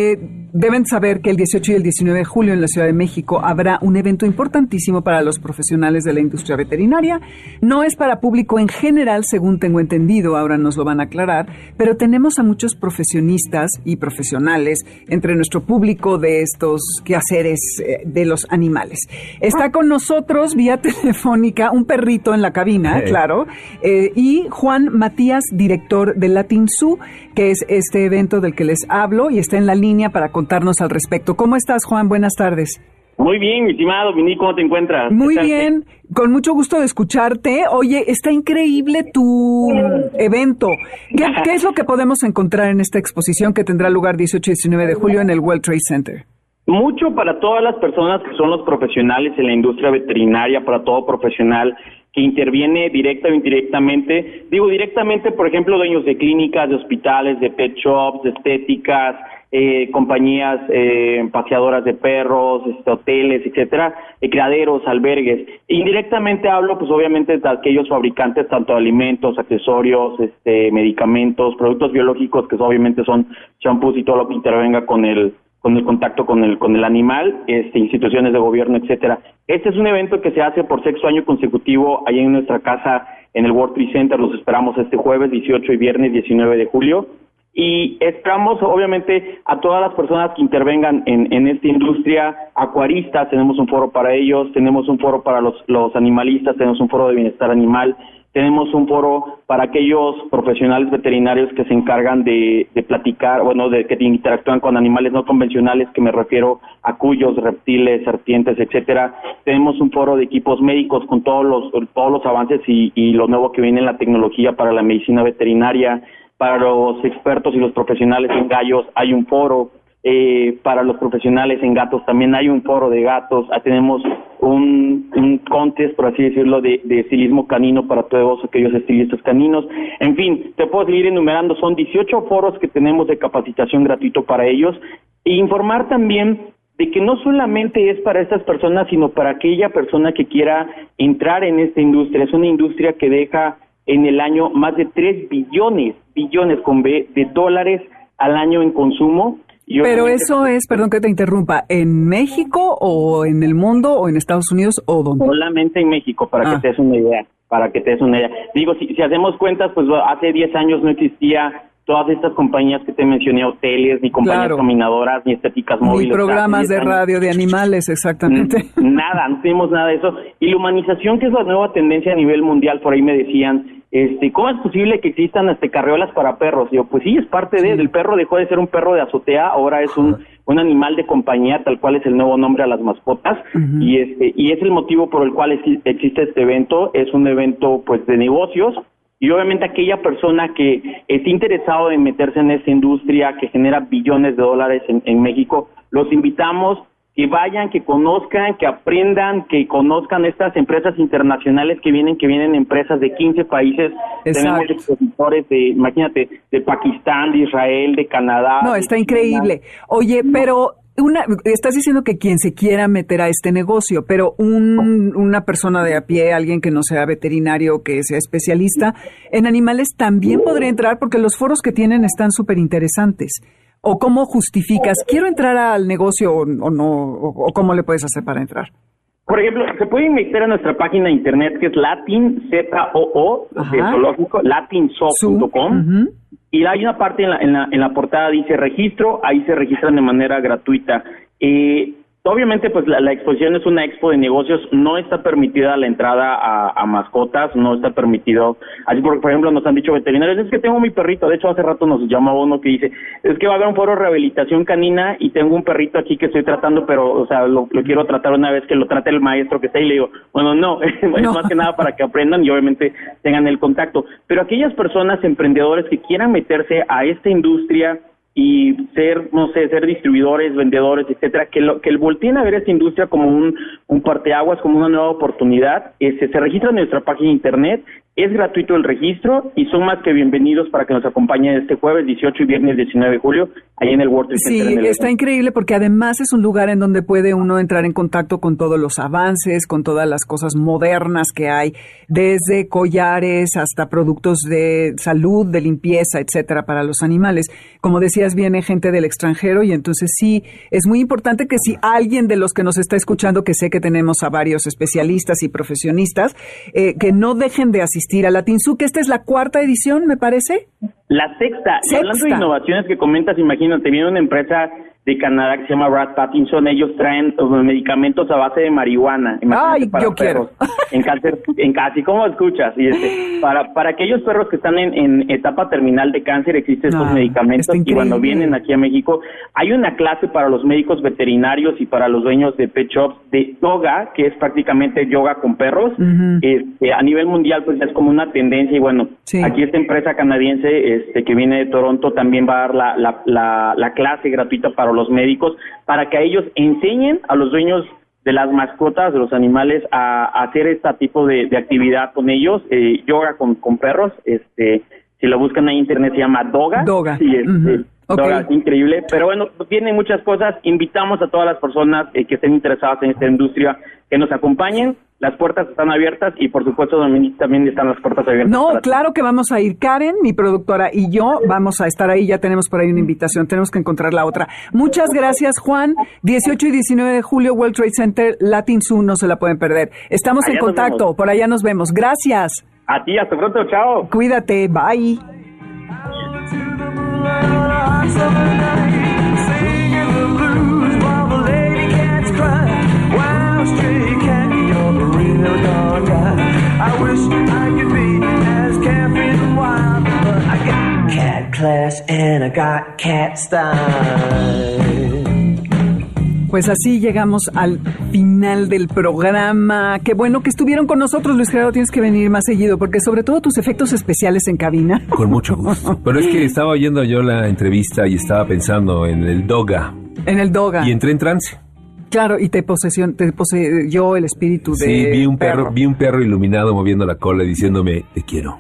deben saber que el dieciocho y el diecinueve de julio en la Ciudad de México habrá un evento importantísimo para los profesionales de la industria veterinaria. No es para público en general, según tengo entendido, ahora nos lo van a aclarar, pero tenemos a muchos profesionistas y profesionales entre nuestro público de estos quehaceres eh, de los animales. Está con nosotros vía telefónica un perrito en la cabina, hey. claro, eh, y Juan Matías, director de Latin Zoo, que es este evento del que les hablo, y está en la línea para contarnos al respecto. ¿Cómo estás, Juan? Buenas tardes. Muy bien, mi estimado Dominique, ¿cómo te encuentras? Muy bien, con mucho gusto de escucharte. Oye, está increíble tu evento. ¿Qué, ¿Qué es lo que podemos encontrar en esta exposición que tendrá lugar dieciocho y diecinueve de julio en el World Trade Center? Mucho para todas las personas que son los profesionales en la industria veterinaria, para todo profesional que interviene directa o indirectamente. Digo directamente, por ejemplo, dueños de clínicas, de hospitales, de pet shops, de estéticas, eh, compañías eh, paseadoras de perros, este, hoteles, etcétera, eh, criaderos, albergues. Indirectamente hablo, pues obviamente, de aquellos fabricantes tanto de alimentos, accesorios, este, medicamentos, productos biológicos, que obviamente son champús y todo lo que intervenga con el con el contacto con el con el animal, este, instituciones de gobierno, etcétera. Este es un evento que se hace por sexto año consecutivo allá en nuestra casa en el World Trade Center. Los esperamos este jueves dieciocho y viernes diecinueve de julio. Y esperamos, obviamente, a todas las personas que intervengan en, en esta industria, acuaristas, tenemos un foro para ellos, tenemos un foro para los, los animalistas, tenemos un foro de bienestar animal, tenemos un foro para aquellos profesionales veterinarios que se encargan de, de platicar, bueno, de que interactúan con animales no convencionales, que me refiero a cuyos, reptiles, serpientes, etcétera. Tenemos un foro de equipos médicos con todos los todos los avances y, y lo nuevo que viene en la tecnología para la medicina veterinaria. Para los expertos y los profesionales en gallos hay un foro. Eh, para los profesionales en gatos también hay un foro de gatos. Ah, tenemos un, un contest, por así decirlo, de, de estilismo canino para todos aquellos estilistas caninos. En fin, te puedo seguir enumerando, son dieciocho foros que tenemos de capacitación gratuito para ellos. E informar también de que no solamente es para estas personas, sino para aquella persona que quiera entrar en esta industria. Es una industria que deja en el año más de tres billones, billones con B, de dólares al año en consumo. Pero eso es, perdón que te interrumpa, ¿en México o en el mundo o en Estados Unidos o dónde? Solamente en México, para ah. que te des una idea, para que te des una idea. Digo, si, si hacemos cuentas, pues hace diez años no existía todas estas compañías que te mencioné, hoteles, ni compañías claro. caminadoras, ni estéticas móviles. Ni programas de radio de animales, exactamente. Nada, no tenemos nada de eso. Y la humanización, que es la nueva tendencia a nivel mundial, por ahí me decían, este, ¿cómo es posible que existan este, carriolas para perros? Yo, pues sí, es parte de, sí. El perro dejó de ser un perro de azotea, ahora es un, un animal de compañía, tal cual es el nuevo nombre a las mascotas, uh-huh. y este, y es el motivo por el cual existe este evento. Es un evento, pues, de negocios. Y obviamente aquella persona que esté interesado en meterse en esta industria que genera billones de dólares en, en México, los invitamos que vayan, que conozcan, que aprendan, que conozcan estas empresas internacionales que vienen, que vienen empresas de quince países. Exacto. Tenemos expositores de, imagínate, de Pakistán, de Israel, de Canadá. No, está increíble. Oye, pero... Una, estás diciendo que quien se quiera meter a este negocio, pero un, una persona de a pie, alguien que no sea veterinario, que sea especialista en animales, también podría entrar, porque los foros que tienen están súper interesantes. ¿O cómo justificas? ¿Quiero entrar al negocio o, o no? O, ¿O cómo le puedes hacer para entrar? Por ejemplo, se pueden meter a nuestra página de internet, que es Latin, Z O O, de zoológico, latin zoo punto com. Uh-huh. Y hay una parte en la, en la en la portada dice registro, ahí se registran de manera gratuita. Eh, obviamente, pues la, la exposición es una expo de negocios, no está permitida la entrada a, a mascotas, no está permitido. Así, por, por ejemplo, nos han dicho veterinarios, es que tengo mi perrito. De hecho, hace rato nos llamaba uno que dice, es que va a haber un foro de rehabilitación canina y tengo un perrito aquí que estoy tratando, pero, o sea, lo, lo quiero tratar una vez que lo trate el maestro que está ahí. Le digo, bueno, no, es no. más que nada para que aprendan y obviamente tengan el contacto. Pero aquellas personas, emprendedores que quieran meterse a esta industria y ser, no sé, ser distribuidores, vendedores, etcétera, que lo, que el volteen a ver esta industria como un, un parteaguas, como una nueva oportunidad, este, se registra en nuestra página de internet. Es gratuito el registro y son más que bienvenidos para que nos acompañen este jueves dieciocho y viernes diecinueve de julio, ahí en el World Trade Center. Sí, en el está evento. increíble porque además es un lugar en donde puede uno entrar en contacto con todos los avances, con todas las cosas modernas que hay, desde collares hasta productos de salud, de limpieza, etcétera, para los animales. Como decías, viene gente del extranjero y entonces sí, es muy importante que si alguien de los que nos está escuchando, que sé que tenemos a varios especialistas y profesionistas, eh, que no dejen de asistir a la Tinsu, que esta es la cuarta edición, me parece. La sexta. Sexta. Y hablando de innovaciones que comentas, imagínate, viene una empresa de Canadá que se llama Brad Pattinson. Ellos traen uh, medicamentos a base de marihuana. Ay, para yo perros, quiero. En cáncer, en casi, ¿cómo escuchas? Y este, para, para aquellos perros que están en, en etapa terminal de cáncer, existen estos Ah, medicamentos está y cuando increíble. vienen aquí a México, hay una clase para los médicos veterinarios y para los dueños de pet shops de yoga, que es prácticamente yoga con perros. Ujú. Este, a nivel mundial, pues ya es como una tendencia y bueno, Sí. aquí esta empresa canadiense este, que viene de Toronto también va a dar la, la, la, la clase gratuita para los médicos para que a ellos enseñen a los dueños de las mascotas, de los animales, a, a hacer este tipo de, de actividad con ellos, eh, yoga con, con perros. Este, si lo buscan en internet se llama Doga. Doga. Sí, este, Ujú. Doga, Ok. es increíble. Pero bueno, tiene muchas cosas. Invitamos a todas las personas eh, que estén interesadas en esta industria que nos acompañen. Las puertas están abiertas y por supuesto Dominique también están las puertas abiertas. No, para ti. claro que vamos a ir. Karen, mi productora, y yo vamos a estar ahí. Ya tenemos por ahí una invitación. Tenemos que encontrar la otra. Muchas gracias, Juan. dieciocho y diecinueve de julio, World Trade Center, Latin Zoo, no se la pueden perder. Estamos Allá en nos contacto. vemos. Por allá nos vemos. Gracias. A ti, hasta pronto, chao. Cuídate. Bye. Pues así llegamos al final del programa. Qué bueno que estuvieron con nosotros, Luis Gerardo. Tienes que venir más seguido, porque sobre todo tus efectos especiales en cabina. Con mucho gusto. Pero es que estaba oyendo yo la entrevista y estaba pensando en el Doga. En el Doga. Y entré en trance. Claro, y te posesión, te poseyó el espíritu de Sí, vi un perro, perro. vi un perro iluminado moviendo la cola y diciéndome, te quiero.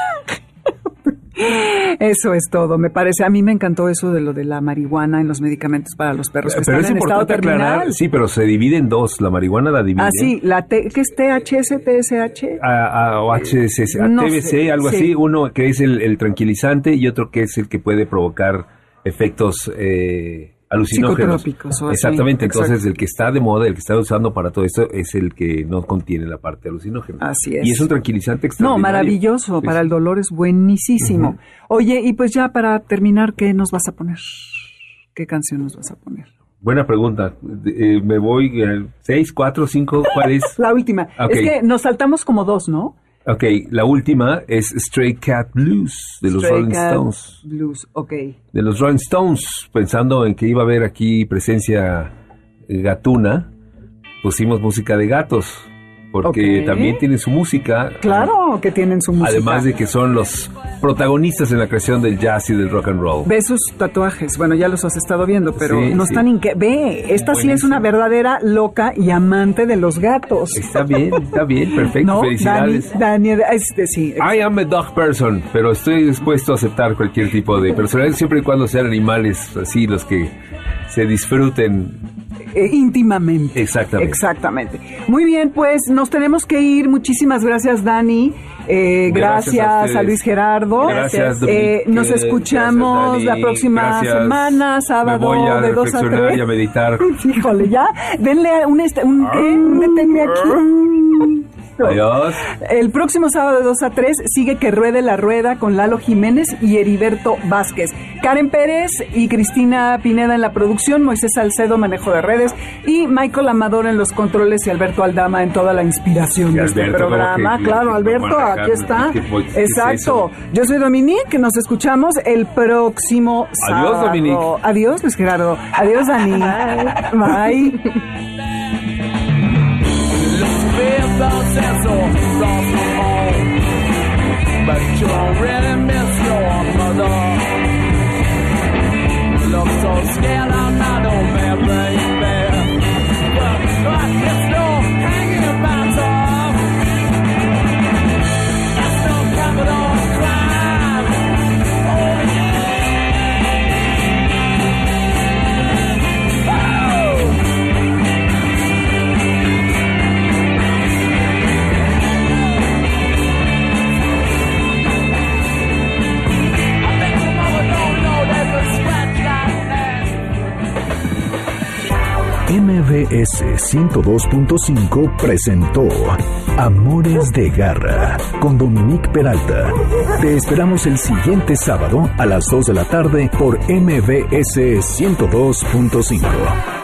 Eso es todo, me parece. A mí me encantó eso de lo de la marihuana en los medicamentos para los perros que Pero es están en estado importante terminal. aclarar, sí, pero se divide en dos. La marihuana la divide. Ah, sí, la T, ¿qué es T H S, T S H? A, a- o H S S, a No T B C, sé, algo sí. así. Uno que es el, el tranquilizante y otro que es el que puede provocar efectos eh, alucinógenos. Psicotrópicos o así, Exactamente, entonces exacto. el que está de moda, el que está usando para todo esto es el que no contiene la parte alucinógena. Así es. Y es un tranquilizante No, extraordinario. maravilloso, Sí, para sí. el dolor es buenísimo. Ujú. Oye, y pues ya para terminar, ¿qué nos vas a poner? ¿Qué canción nos vas a poner? Buena pregunta. Eh, me voy eh, seis, cuatro, cinco, ¿cuál es? La última. Ok. Es que nos saltamos como dos, ¿no? Ok, la última es Stray Cat Blues de los Stray Rolling Cat Stones. Blues, ok. De los Rolling Stones, pensando en que iba a haber aquí presencia eh, gatuna, pusimos música de gatos, porque Ok. también tienen su música. Claro que tienen su música. Además de que son los protagonistas en la creación del jazz y del rock and roll. Ve sus tatuajes. Bueno, ya los has estado viendo, pero Sí, no sí. están inque... Ve, esta sí es una verdadera loca y amante de los gatos. Está bien, está bien, perfecto, ¿No? felicidades. Dani, Dani, este, sí. I am a dog person, pero estoy dispuesto a aceptar cualquier tipo de personalidad, siempre y cuando sean animales así los que se disfruten. Eh, íntimamente. Exactamente. Exactamente. Muy bien, pues nos tenemos que ir. Muchísimas gracias, Dani. Eh, Gracias gracias a a, ustedes. Luis Gerardo. Gracias, Eh, Dominique. nos escuchamos Gracias, la Dani. próxima Gracias. semana, sábado, Me voy a de dos a reflexionar tres. y a meditar. Híjole, ya. Denle un... Este, un ¿qué? Deténme aquí. Adiós. El próximo sábado de dos a tres sigue Que Ruede la Rueda con Lalo Jiménez y Heriberto Vázquez. Karen Pérez y Cristina Pineda en la producción, Moisés Salcedo, manejo de redes, y Michael Amador en los controles y Alberto Aldama en toda la inspiración Sí, de este Alberto, programa. como que- Claro, que Alberto, manejar, aquí está. ¿qué- qué- qué es Exacto. eso? Yo soy Dominique, nos escuchamos el próximo sábado. Adiós, Dominique. Adiós, Luis Gerardo. Adiós, Dani. Bye. But you don't really miss your mother. Look so scared, I'm not on bad, baby. But I can still hanging about her. That's no M B S ciento dos punto cinco presentó Amores de Garra con Dominique Peralta. Te esperamos el siguiente sábado a las dos de la tarde por M B S ciento dos punto cinco.